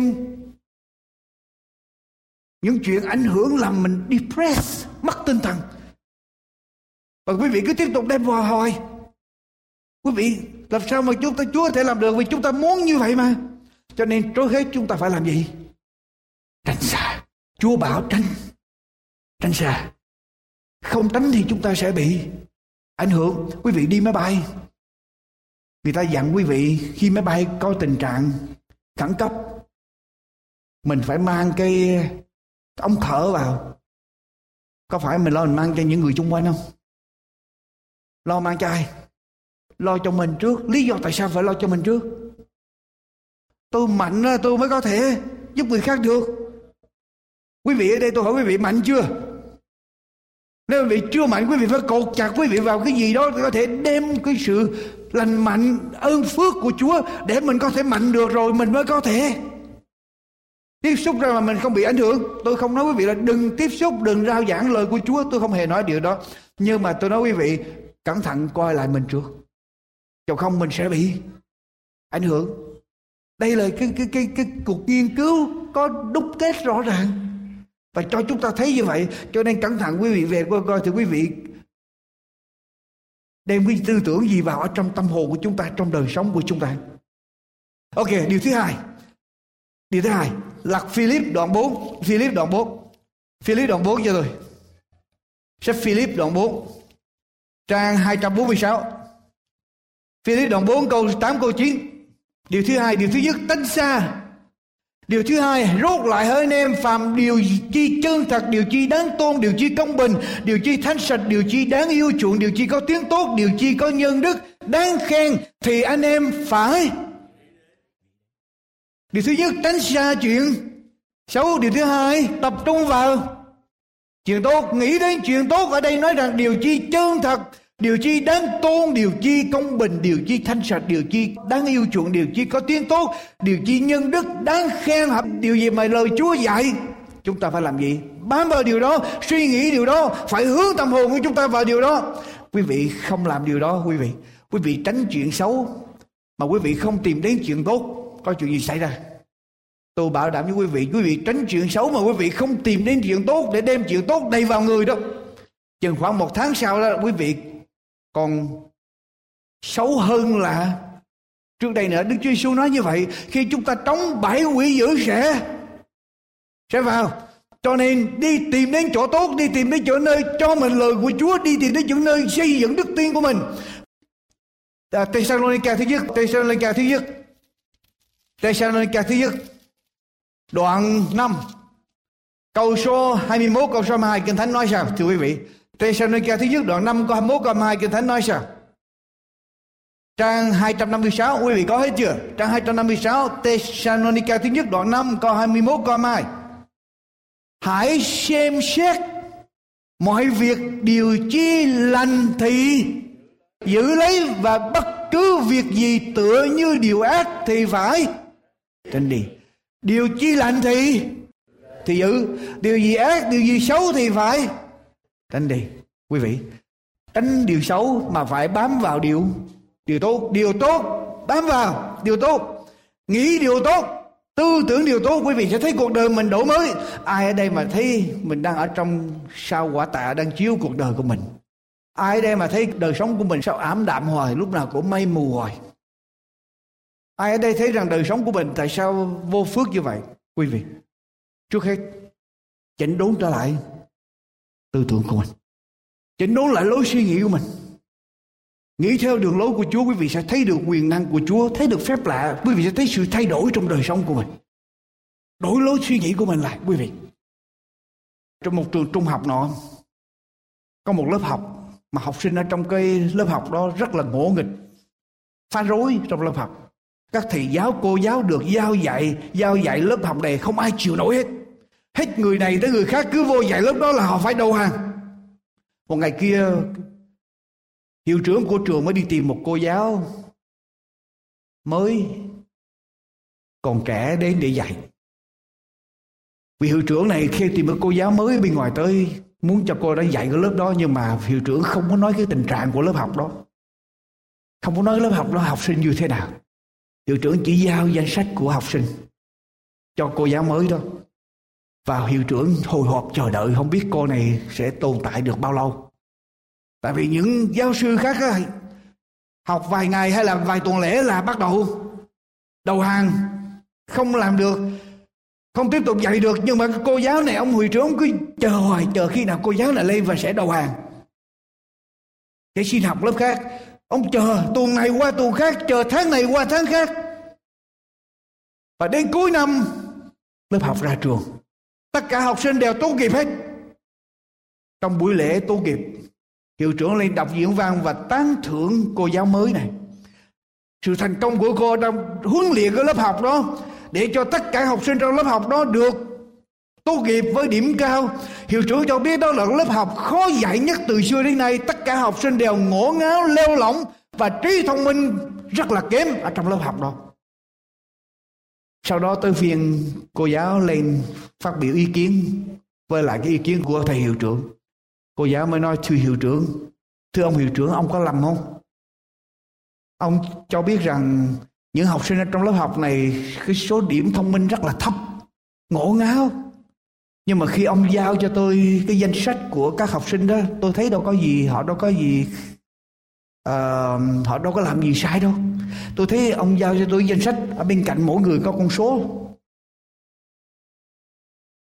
những chuyện ảnh hưởng làm mình depressed, mất tinh thần. Và quý vị cứ tiếp tục đem vào hỏi. Quý vị, làm sao mà Chúa có thể làm được? Vì chúng ta muốn như vậy mà. Cho nên trước hết chúng ta phải làm gì? Tránh xa. Chúa bảo tránh xa. Không tránh thì chúng ta sẽ bị ảnh hưởng. Quý vị đi máy bay, người ta dặn quý vị khi máy bay có tình trạng khẩn cấp, mình phải mang cái ống thở vào. Có phải mình lo mình mang cho những người xung quanh không? Lo mang cho ai? Lo cho mình trước. Lý do tại sao phải lo cho mình trước? Tôi mạnh tôi mới có thể giúp người khác được. Quý vị ở đây tôi hỏi quý vị mạnh chưa? Nếu quý vị chưa mạnh, quý vị phải cột chặt quý vị vào cái gì đó có thể đem cái sự lành mạnh, ơn phước của Chúa để mình có thể mạnh được, rồi mình mới có thể tiếp xúc ra mà mình không bị ảnh hưởng. Tôi không nói quý vị là đừng tiếp xúc, đừng rao giảng lời của Chúa, tôi không hề nói điều đó. Nhưng mà tôi nói quý vị cẩn thận coi lại mình trước, chứ không mình sẽ bị ảnh hưởng. Đây là cái cuộc nghiên cứu có đúc kết rõ ràng và cho chúng ta thấy như vậy. Cho nên cẩn thận quý vị về coi thử quý vị đem cái tư tưởng gì vào ở trong tâm hồn của chúng ta, trong đời sống của chúng ta. Ok, điều thứ hai, Điều thứ hai, lật Philip đoạn 4. Philip đoạn 4. Philip đoạn 4 cho tôi. Sách Philip đoạn 4, trang 246. Philip đoạn 4 câu 8 câu 9. Điều thứ hai, điều thứ nhất tránh xa. Điều thứ hai, rốt lại hỡi anh em, phàm điều chi chân thật, điều chi đáng tôn, điều chi công bình, điều chi thánh sạch, điều chi đáng yêu chuộng, điều chi có tiếng tốt, điều chi có nhân đức đáng khen, thì anh em phải. Điều thứ nhất tránh xa chuyện xấu. Điều thứ hai tập trung vào chuyện tốt. Nghĩ đến chuyện tốt ở đây nói rằng điều chi chân thật, điều chi đáng tôn, điều chi công bình, điều chi thanh sạch, điều chi đáng yêu chuộng, điều chi có tiếng tốt, điều chi nhân đức đáng khen. Điều gì mà lời Chúa dạy chúng ta phải làm gì? Bám vào điều đó, suy nghĩ điều đó, phải hướng tâm hồn của chúng ta vào điều đó. Quý vị không làm điều đó, quý vị tránh chuyện xấu mà quý vị không tìm đến chuyện tốt, có chuyện gì xảy ra? Tôi bảo đảm với quý vị tránh chuyện xấu mà quý vị không tìm đến chuyện tốt để đem chuyện tốt đầy vào người đó, chừng khoảng 1 tháng sau đó quý vị còn xấu hơn là trước đây nữa. Đức Chúa Giêsu nói như vậy, khi chúng ta trống bẫy quỷ dữ sẽ vào. Cho nên đi tìm đến chỗ tốt, đi tìm đến chỗ nơi cho mình lời của Chúa, đi tìm đến chỗ nơi xây dựng đức tin của mình. Thessalonica thứ nhất đoạn 5 câu số 21 câu số 22 Kinh Thánh nói sao thưa quý vị? Thessalonica thứ nhất đoạn 5 câu 21 câu 22 Kinh Thánh nói sao? Trang 256, quý vị có hết chưa? Trang 256 Thessalonica thứ nhất đoạn 5 câu 21 câu 22. Hãy xem xét mọi việc điều chi lành thì giữ lấy, và bất cứ việc gì tựa như điều ác thì phải tránh đi. Điều chi lành thì giữ, điều gì ác, điều gì xấu thì phải tránh đi. Quý vị, tránh điều xấu mà phải bám vào điều tốt. Điều tốt bám vào điều tốt, nghĩ điều tốt, tư tưởng điều tốt. Quý vị sẽ thấy cuộc đời mình đổi mới. Ai ở đây mà thấy mình đang ở trong sao quả tạ đang chiếu cuộc đời của mình? Ai ở đây mà thấy đời sống của mình sao ảm đạm hoài, lúc nào cũng mây mù hoài? Ai ở đây thấy rằng đời sống của mình tại sao vô phước như vậy? Quý vị, trước hết chỉnh đốn trở lại tư tưởng của mình, chỉnh đốn lại lối suy nghĩ của mình, nghĩ theo đường lối của Chúa. Quý vị sẽ thấy được quyền năng của Chúa, thấy được phép lạ. Quý vị sẽ thấy sự thay đổi trong đời sống của mình, đổi lối suy nghĩ của mình lại. Quý vị, trong một trường trung học nọ có một lớp học mà học sinh ở trong cái lớp học đó rất là ngỗ nghịch, phá rối trong lớp học. Các thầy giáo cô giáo được giao dạy lớp học này không ai chịu nổi hết. Hết người này tới người khác cứ vô dạy lớp đó là họ phải đầu hàng. Một ngày kia hiệu trưởng của trường mới đi tìm một cô giáo mới còn trẻ đến để dạy. Vì hiệu trưởng này khi tìm một cô giáo mới bên ngoài tới muốn cho cô đã dạy cái lớp đó, nhưng mà hiệu trưởng không có nói cái tình trạng của lớp học đó, không có nói lớp học đó học sinh như thế nào. Hiệu trưởng chỉ giao danh sách của học sinh cho cô giáo mới đó. Và hiệu trưởng hồi hộp chờ đợi không biết cô này sẽ tồn tại được bao lâu. Tại vì những giáo sư khác á, học vài ngày hay là vài tuần lễ là bắt đầu đầu hàng, không làm được, không tiếp tục dạy được. Nhưng mà cô giáo này, ông hiệu trưởng cứ chờ hoài, chờ khi nào cô giáo này lên và sẽ đầu hàng để xin học lớp khác. Ông chờ tuần này qua tuần khác, chờ tháng này qua tháng khác. Và đến cuối năm lớp học ra trường, tất cả học sinh đều tốt nghiệp hết. Trong buổi lễ tốt nghiệp, hiệu trưởng lên đọc diễn văn và tán thưởng cô giáo mới này. Sự thành công của cô trong huấn luyện cái lớp học đó, để cho tất cả học sinh trong lớp học đó được tốt nghiệp với điểm cao. Hiệu trưởng cho biết đó là lớp học khó dạy nhất từ xưa đến nay. Tất cả học sinh đều ngổ ngáo, lêu lỏng và trí thông minh rất là kém ở trong lớp học đó. Sau đó tới phiên cô giáo lên phát biểu ý kiến với lại cái ý kiến của thầy hiệu trưởng. Cô giáo mới nói: thưa hiệu trưởng, thưa ông hiệu trưởng, ông có lầm không? Ông cho biết rằng những học sinh ở trong lớp học này cái số điểm thông minh rất là thấp, ngổ ngáo. Nhưng mà khi ông giao cho tôi cái danh sách của các học sinh đó, tôi thấy đâu có gì, họ đâu có làm gì sai đâu. Tôi thấy ông giao cho tôi danh sách, ở bên cạnh mỗi người có con số.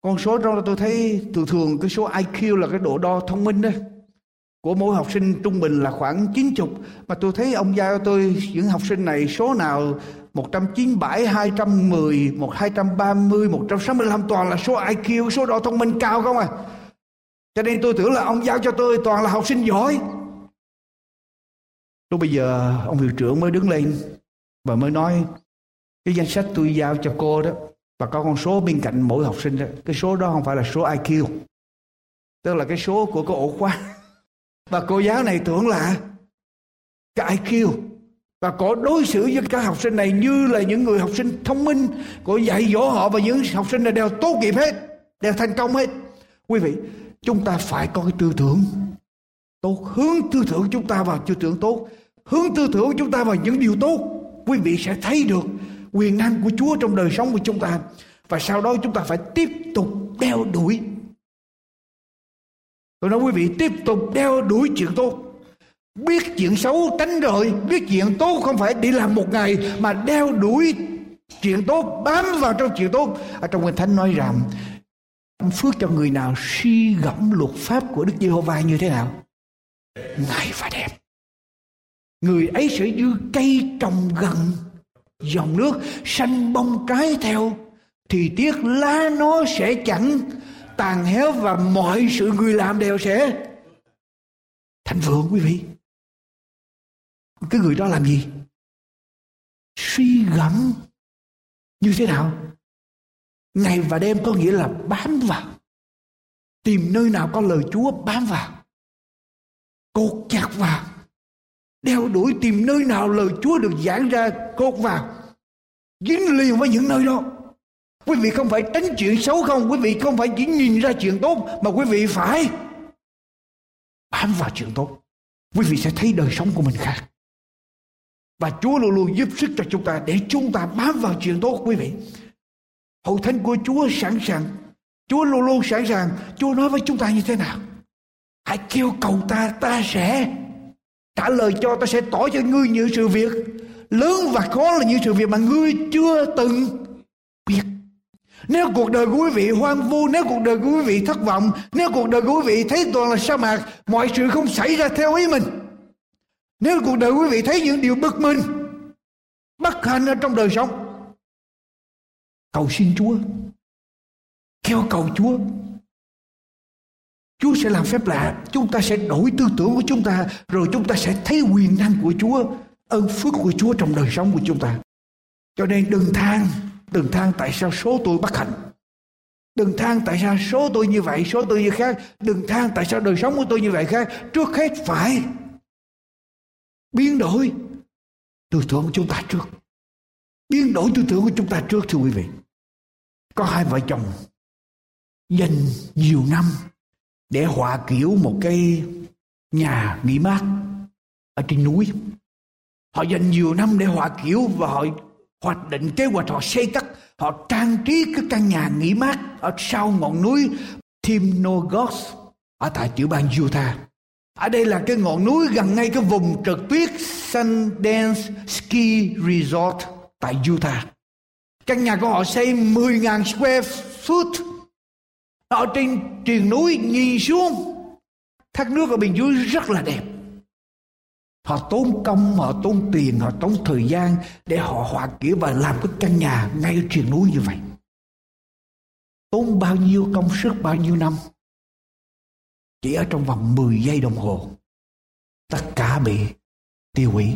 Con số đó tôi thấy thường cái số IQ là cái độ đo thông minh đó của mỗi học sinh trung bình là khoảng 90. Mà tôi thấy ông giao tôi những học sinh này số nào 197, 210, 230, 165 toàn là số IQ, số đo thông minh cao không à. Cho nên tôi tưởng là ông giao cho tôi toàn là học sinh giỏi. Lúc bây giờ ông hiệu trưởng mới đứng lên và mới nói cái danh sách tôi giao cho cô đó, và có con số bên cạnh mỗi học sinh đó, cái số đó không phải là số IQ, tức là cái số của cái ổ khóa. Và cô giáo này tưởng là cái IQ, và cô đối xử với các học sinh này như là những người học sinh thông minh. Cô dạy dỗ họ và những học sinh này đều tốt nghiệp hết, đều thành công hết. Quý vị, chúng ta phải có cái tư tưởng tốt, hướng tư tưởng chúng ta vào tư tưởng tốt, hướng tư tưởng chúng ta vào những điều tốt. Quý vị sẽ thấy được quyền năng của Chúa trong đời sống của chúng ta. Và sau đó chúng ta phải tiếp tục đeo đuổi. Tôi nói quý vị, tiếp tục đeo đuổi chuyện tốt. Biết chuyện xấu tránh rồi, biết chuyện tốt không phải đi làm một ngày, mà đeo đuổi chuyện tốt, bám vào trong chuyện tốt. Ở trong Kinh Thánh nói rằng phước cho người nào suy gẫm luật pháp của Đức Giê-hô-va như thế nào? Ngày và đêm. Người ấy sẽ như cây trồng gần dòng nước, xanh bông trái theo thì tiếc, lá nó sẽ chẳng tàn héo, và mọi sự người làm đều sẽ thành vượng. Quý vị, cái người đó làm gì? Suy gẫm như thế nào? Ngày và đêm có nghĩa là bám vào, tìm nơi nào có lời Chúa bám vào, cột chặt vào, đeo đuổi, tìm nơi nào lời Chúa được giảng ra, cột vào, dính liền với những nơi đó. Quý vị không phải tránh chuyện xấu không, quý vị không phải chỉ nhìn ra chuyện tốt, mà quý vị phải bám vào chuyện tốt. Quý vị sẽ thấy đời sống của mình khác. Và Chúa luôn luôn giúp sức cho chúng ta để chúng ta bám vào chuyện tốt. Quý vị, hội thánh của Chúa sẵn sàng, Chúa luôn luôn sẵn sàng. Chúa nói với chúng ta như thế nào? Hãy kêu cầu ta, ta sẽ trả lời cho, ta sẽ tỏ cho ngươi những sự việc lớn và khó, là những sự việc mà ngươi chưa từng biết. Nếu cuộc đời của quý vị hoang vu, nếu cuộc đời của quý vị thất vọng, nếu cuộc đời của quý vị thấy toàn là sa mạc, mọi sự không xảy ra theo ý mình, nếu cuộc đời quý vị thấy những điều bực mình, bất hạnh ở trong đời sống, cầu xin Chúa, kêu cầu Chúa. Chúa sẽ làm phép lạ, chúng ta sẽ đổi tư tưởng của chúng ta, rồi chúng ta sẽ thấy quyền năng của Chúa, ơn phước của Chúa trong đời sống của chúng ta. Cho nên đừng than tại sao số tôi bất hạnh, đừng than tại sao số tôi như vậy, số tôi như khác, đừng than tại sao đời sống của tôi như vậy khác. Trước hết phải biến đổi tư tưởng của chúng ta trước, biến đổi tư tưởng của chúng ta trước. Thưa quý vị, có hai vợ chồng dành nhiều năm để họa kiểu một cái nhà nghỉ mát ở trên núi. Họ dành nhiều năm để họa kiểu và họ hoạch định kế hoạch, họ xây cất, họ trang trí cái căn nhà nghỉ mát ở sau ngọn núi Timnogos ở tại tiểu bang Utah. Ở đây là cái ngọn núi gần ngay cái vùng trượt tuyết Sundance Ski Resort tại Utah. Căn nhà của họ xây 10.000 square foot ở trên triền núi, nhìn xuống thác nước ở bên dưới rất là đẹp. Họ tốn công, họ tốn tiền, họ tốn thời gian để họ họa kiểu và làm cái căn nhà ngay ở triền núi như vậy. Tốn bao nhiêu công sức, bao nhiêu năm, chỉ ở trong vòng 10 giây đồng hồ tất cả bị tiêu hủy.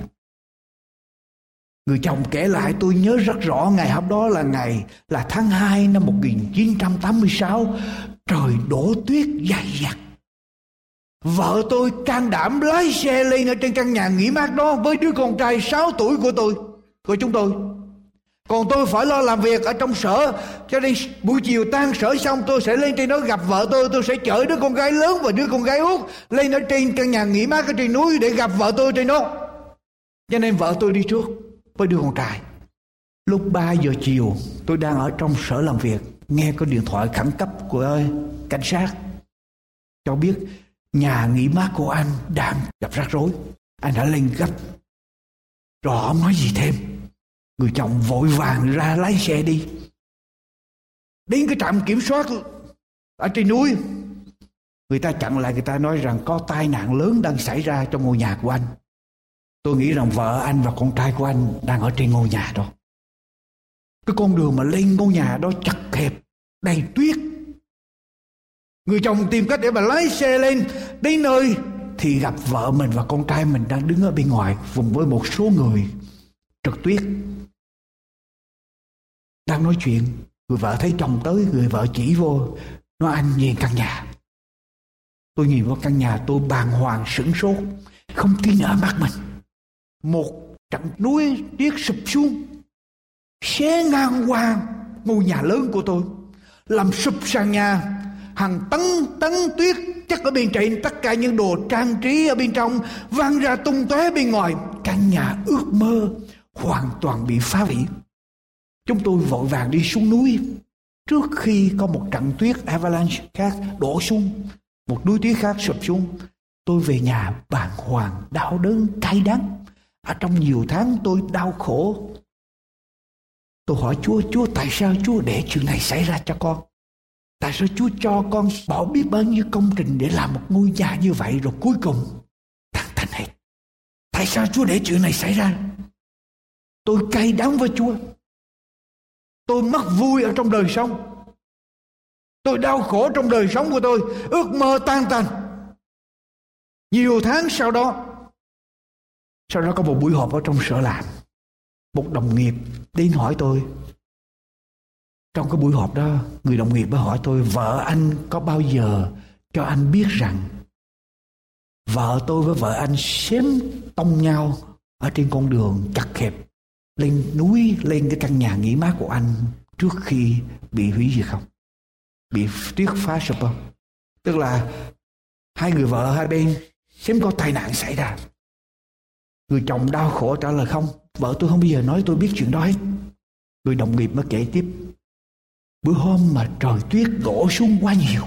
Người chồng kể lại, tôi nhớ rất rõ ngày hôm đó là tháng 2 năm 1986, trời đổ tuyết dày đặc. Vợ tôi can đảm lái xe lên ở trên căn nhà nghỉ mát đó với đứa con trai 6 tuổi của chúng tôi. Còn tôi phải lo làm việc ở trong sở, cho nên buổi chiều tan sở xong tôi sẽ lên trên đó gặp vợ tôi sẽ chở đứa con gái lớn và đứa con gái út lên ở trên căn nhà nghỉ mát ở trên núi để gặp vợ tôi trên đó. Cho nên vợ tôi đi trước với đứa con trai. Lúc 3 giờ chiều tôi đang ở trong sở làm việc, nghe có điện thoại khẩn cấp của cảnh sát cho biết nhà nghỉ mát của anh đang gặp rắc rối. Anh đã lên gấp. Rồi ông nói gì thêm? Người chồng vội vàng ra lái xe đi. Đến cái trạm kiểm soát ở trên núi. Người ta chặn lại, người ta nói rằng có tai nạn lớn đang xảy ra trong ngôi nhà của anh. Tôi nghĩ rằng vợ anh và con trai của anh đang ở trên ngôi nhà đó. Cái con đường mà lên ngôi nhà đó chật hẹp, đầy tuyết. Người chồng tìm cách để mà lái xe lên, đến nơi thì gặp vợ mình và con trai mình đang đứng ở bên ngoài cùng với một số người trượt tuyết đang nói chuyện. Người vợ thấy chồng tới, người vợ chỉ vô, nói anh nhìn căn nhà. Tôi nhìn vào căn nhà, tôi bàng hoàng sửng sốt, không tin ở mắt mình. Một trận núi tuyết sụp xuống, xé ngang qua ngôi nhà lớn của tôi, làm sụp sàn nhà. Hàng tấn tuyết chất ở bên trên, tất cả những đồ trang trí ở bên trong văng ra tung tóe bên ngoài. Căn nhà ước mơ hoàn toàn bị phá hủy. Chúng tôi vội vàng đi xuống núi trước khi có một trận tuyết avalanche khác đổ xuống, một núi tuyết khác sụp xuống. Tôi về nhà bàng hoàng, đau đớn, cay đắng. Ở trong nhiều tháng tôi đau khổ. Tôi hỏi Chúa, tại sao Chúa để chuyện này xảy ra cho con? Tại sao Chúa cho con bỏ biết bao nhiêu công trình để làm một ngôi nhà như vậy, rồi cuối cùng tan tành hết? Tại sao Chúa để chuyện này xảy ra? Tôi cay đắng với Chúa. Tôi mất vui ở trong đời sống. Tôi đau khổ trong đời sống của tôi, ước mơ tan tành. Nhiều tháng sau đó có một buổi họp ở trong sở làm. Một đồng nghiệp đến hỏi tôi. Trong cái buổi họp đó, người đồng nghiệp mới hỏi tôi, vợ anh có bao giờ cho anh biết rằng vợ tôi với vợ anh xém tông nhau ở trên con đường chật hẹp lên núi, lên cái căn nhà nghỉ mát của anh trước khi bị hủy diệt không? Bị tuyết phá sụp không? Tức là hai người vợ hai bên xém có tai nạn xảy ra. Người chồng đau khổ trả lời không, vợ tôi không bao giờ nói tôi biết chuyện đó hết. Người đồng nghiệp mới kể tiếp, bữa hôm mà trời tuyết đổ xuống quá nhiều,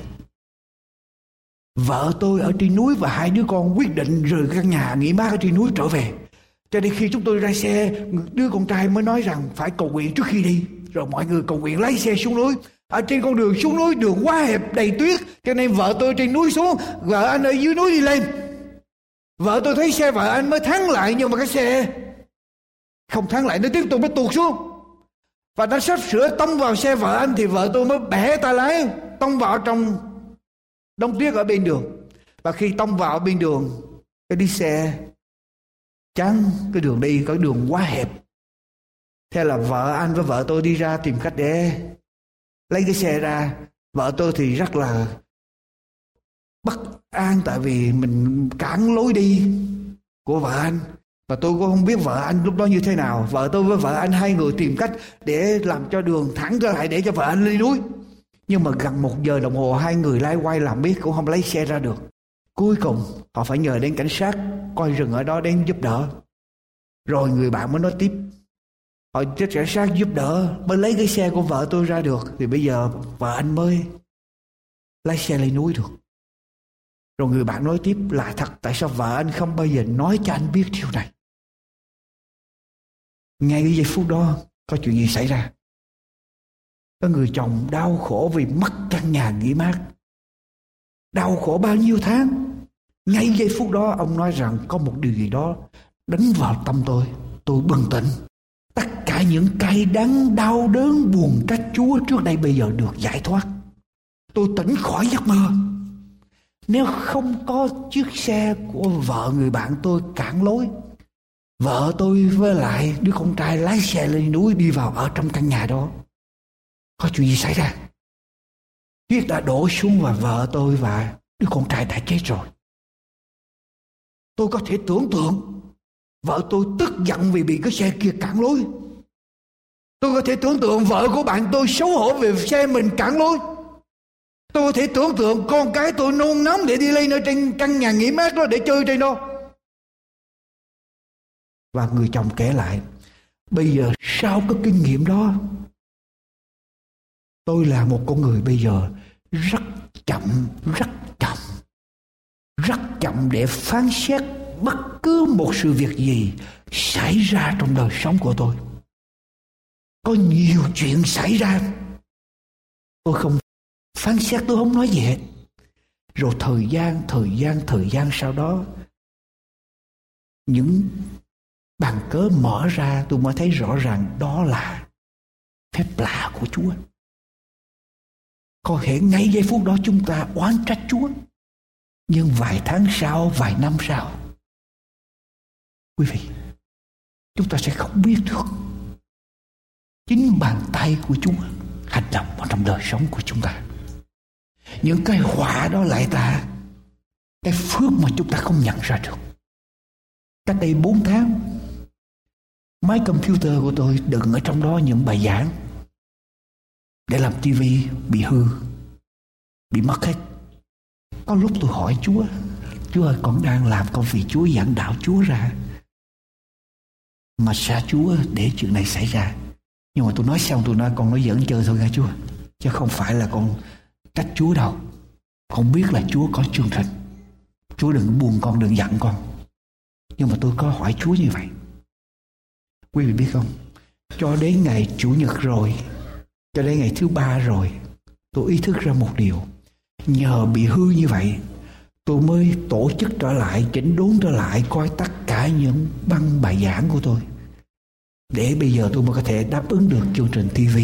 vợ tôi ở trên núi và hai đứa con quyết định rời căn nhà nghỉ mát ở trên núi trở về. Cho nên khi chúng tôi ra xe, đứa con trai mới nói rằng phải cầu nguyện trước khi đi. Rồi mọi người cầu nguyện lái xe xuống núi. Ở trên con đường xuống núi, đường quá hẹp đầy tuyết, cho nên vợ tôi trên núi xuống, vợ anh ở dưới núi đi lên. Vợ tôi thấy xe vợ anh mới thắng lại, nhưng mà cái xe không thắng lại, nó tiếp tục nó tuột xuống. Và nó sắp sửa tông vào xe vợ anh thì vợ tôi mới bẻ tay lái, tông vào trong đống tuyết ở bên đường. Và khi tông vào bên đường, cái đi xe chắn cái đường đi, cái đường quá hẹp. Thế là vợ anh với vợ tôi đi ra tìm cách để lấy cái xe ra. Vợ tôi thì rất là bất an, tại vì mình cản lối đi của vợ anh. Và tôi cũng không biết vợ anh lúc đó như thế nào. Vợ tôi với vợ anh hai người tìm cách để làm cho đường thẳng trở lại để cho vợ anh lên núi. Nhưng mà gần 1 giờ đồng hồ hai người lái quay làm biết cũng không lấy xe ra được. Cuối cùng họ phải nhờ đến cảnh sát coi rừng ở đó đến giúp đỡ. Rồi người bạn mới nói tiếp, họ cho cảnh sát giúp đỡ mới lấy cái xe của vợ tôi ra được. Thì bây giờ vợ anh mới lái xe lên núi được. Rồi người bạn nói tiếp, lạ thật, tại sao vợ anh không bao giờ nói cho anh biết điều này? Ngay cái giây phút đó có chuyện gì xảy ra? Có người chồng đau khổ vì mất căn nhà nghỉ mát, đau khổ bao nhiêu tháng. Ngay giây phút đó ông nói rằng có một điều gì đó đánh vào tâm tôi bừng tỉnh. Tất cả những cay đắng, đau đớn, buồn trách Chúa trước đây bây giờ được giải thoát. Tôi tỉnh khỏi giấc mơ. Nếu không có chiếc xe của vợ người bạn tôi cản lối, vợ tôi với lại đứa con trai lái xe lên núi đi vào ở trong căn nhà đó, có chuyện gì xảy ra? Tuyết đã đổ xuống và vợ tôi và đứa con trai đã chết rồi. Tôi có thể tưởng tượng vợ tôi tức giận vì bị cái xe kia cản lối. Tôi có thể tưởng tượng vợ của bạn tôi xấu hổ vì xe mình cản lối. Tôi có thể tưởng tượng con cái tôi nôn nóng để đi lên ở trên căn nhà nghỉ mát đó để chơi trên đó. Và người chồng kể lại, bây giờ sau cái kinh nghiệm đó, tôi là một con người bây giờ rất chậm để phán xét bất cứ một sự việc gì xảy ra trong đời sống của tôi. Có nhiều chuyện xảy ra, tôi không phán xét, tôi không nói gì hết. Rồi thời gian sau đó, những bàn cớ mở ra, tôi mới thấy rõ ràng đó là phép lạ của Chúa. Có thể ngay giây phút đó chúng ta oán trách Chúa, nhưng vài tháng sau, vài năm sau, quý vị, chúng ta sẽ không biết được chính bàn tay của Chúa hành động vào trong đời sống của chúng ta. Những cái họa đó lại là cái phước mà chúng ta không nhận ra được. Cách đây 4 tháng, máy computer của tôi đựng ở trong đó những bài giảng để làm tivi bị hư, bị mất hết. Có lúc tôi hỏi Chúa, Chúa ơi, con đang làm công việc Chúa, giảng đạo Chúa ra, mà sao Chúa để chuyện này xảy ra? Nhưng mà tôi nói xong, tôi nói con nói giỡn chơi thôi nha Chúa, chứ không phải là con trách Chúa đâu. Con biết là Chúa có chương trình, Chúa đừng buồn con, đừng giận con. Nhưng mà tôi có hỏi Chúa như vậy. Quý vị biết không, cho đến ngày Chủ nhật rồi, cho đến ngày thứ 3 rồi, tôi ý thức ra một điều. Nhờ bị hư như vậy, tôi mới tổ chức trở lại, chỉnh đốn trở lại, coi tất cả những băng bài giảng của tôi, để bây giờ tôi mới có thể đáp ứng được chương trình TV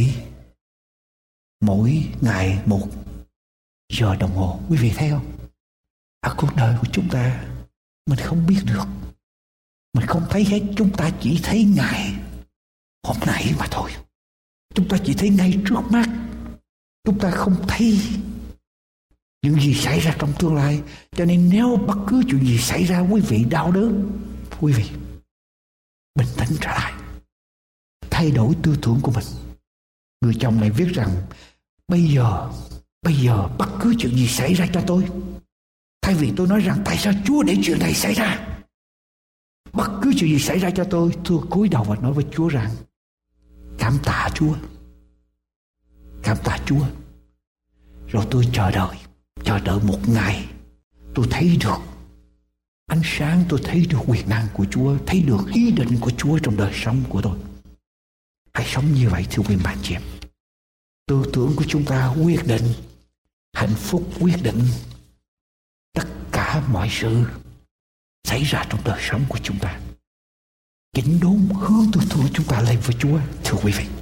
mỗi ngày 1 giờ đồng hồ. Quý vị thấy không? Ở cuộc đời của chúng ta, mình không biết được, mình không thấy hết. Chúng ta chỉ thấy ngày hôm nay mà thôi. Chúng ta chỉ thấy ngay trước mắt, chúng ta không thấy những gì xảy ra trong tương lai. Cho nên nếu bất cứ chuyện gì xảy ra, quý vị đau đớn, quý vị bình tĩnh trở lại, thay đổi tư tưởng của mình. Người chồng này viết rằng bây giờ bất cứ chuyện gì xảy ra cho tôi, thay vì tôi nói rằng tại sao Chúa để chuyện này xảy ra, bất cứ chuyện gì xảy ra cho tôi cúi đầu và nói với Chúa rằng cảm tạ Chúa, cảm tạ Chúa. Rồi tôi chờ đợi một ngày, tôi thấy được ánh sáng, tôi thấy được quyền năng của Chúa, thấy được ý định của Chúa trong đời sống của tôi. Hãy sống như vậy thưa quý bạn chị em. Tư tưởng của chúng ta quyết định hạnh phúc, quyết định tất cả mọi sự xảy ra trong đời sống của chúng ta. Chỉnh đốn hướng tư tưởng chúng ta lên với Chúa thưa quý vị.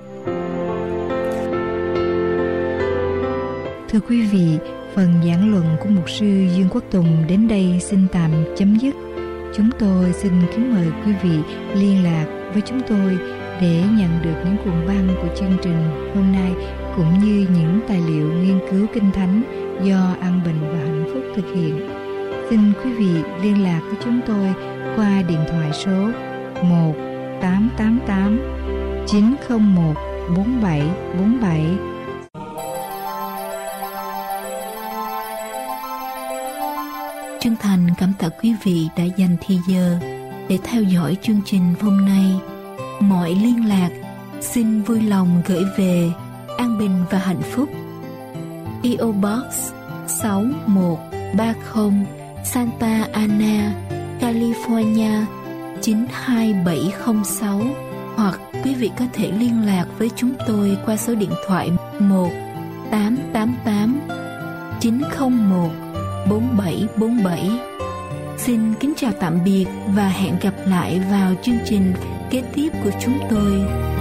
Thưa quý vị, phần giảng luận của mục sư Dương Quốc Tùng đến đây xin tạm chấm dứt. Chúng tôi xin kính mời quý vị liên lạc với chúng tôi để nhận được những cuộn băng của chương trình hôm nay, cũng như những tài liệu nghiên cứu Kinh Thánh do An Bình và Hạnh Phúc thực hiện. Xin quý vị liên lạc với chúng tôi qua điện thoại số 1-888-901-4747. Chân thành cảm tạ quý vị đã dành thời giờ để theo dõi chương trình hôm nay. Mọi liên lạc xin vui lòng gửi về An Bình và Hạnh Phúc, PO Box 6130, Santa Ana, California 92706. Hoặc quý vị có thể liên lạc với chúng tôi qua số điện thoại 1-888-901-4747. Xin kính chào tạm biệt và hẹn gặp lại vào chương trình kế tiếp của chúng tôi.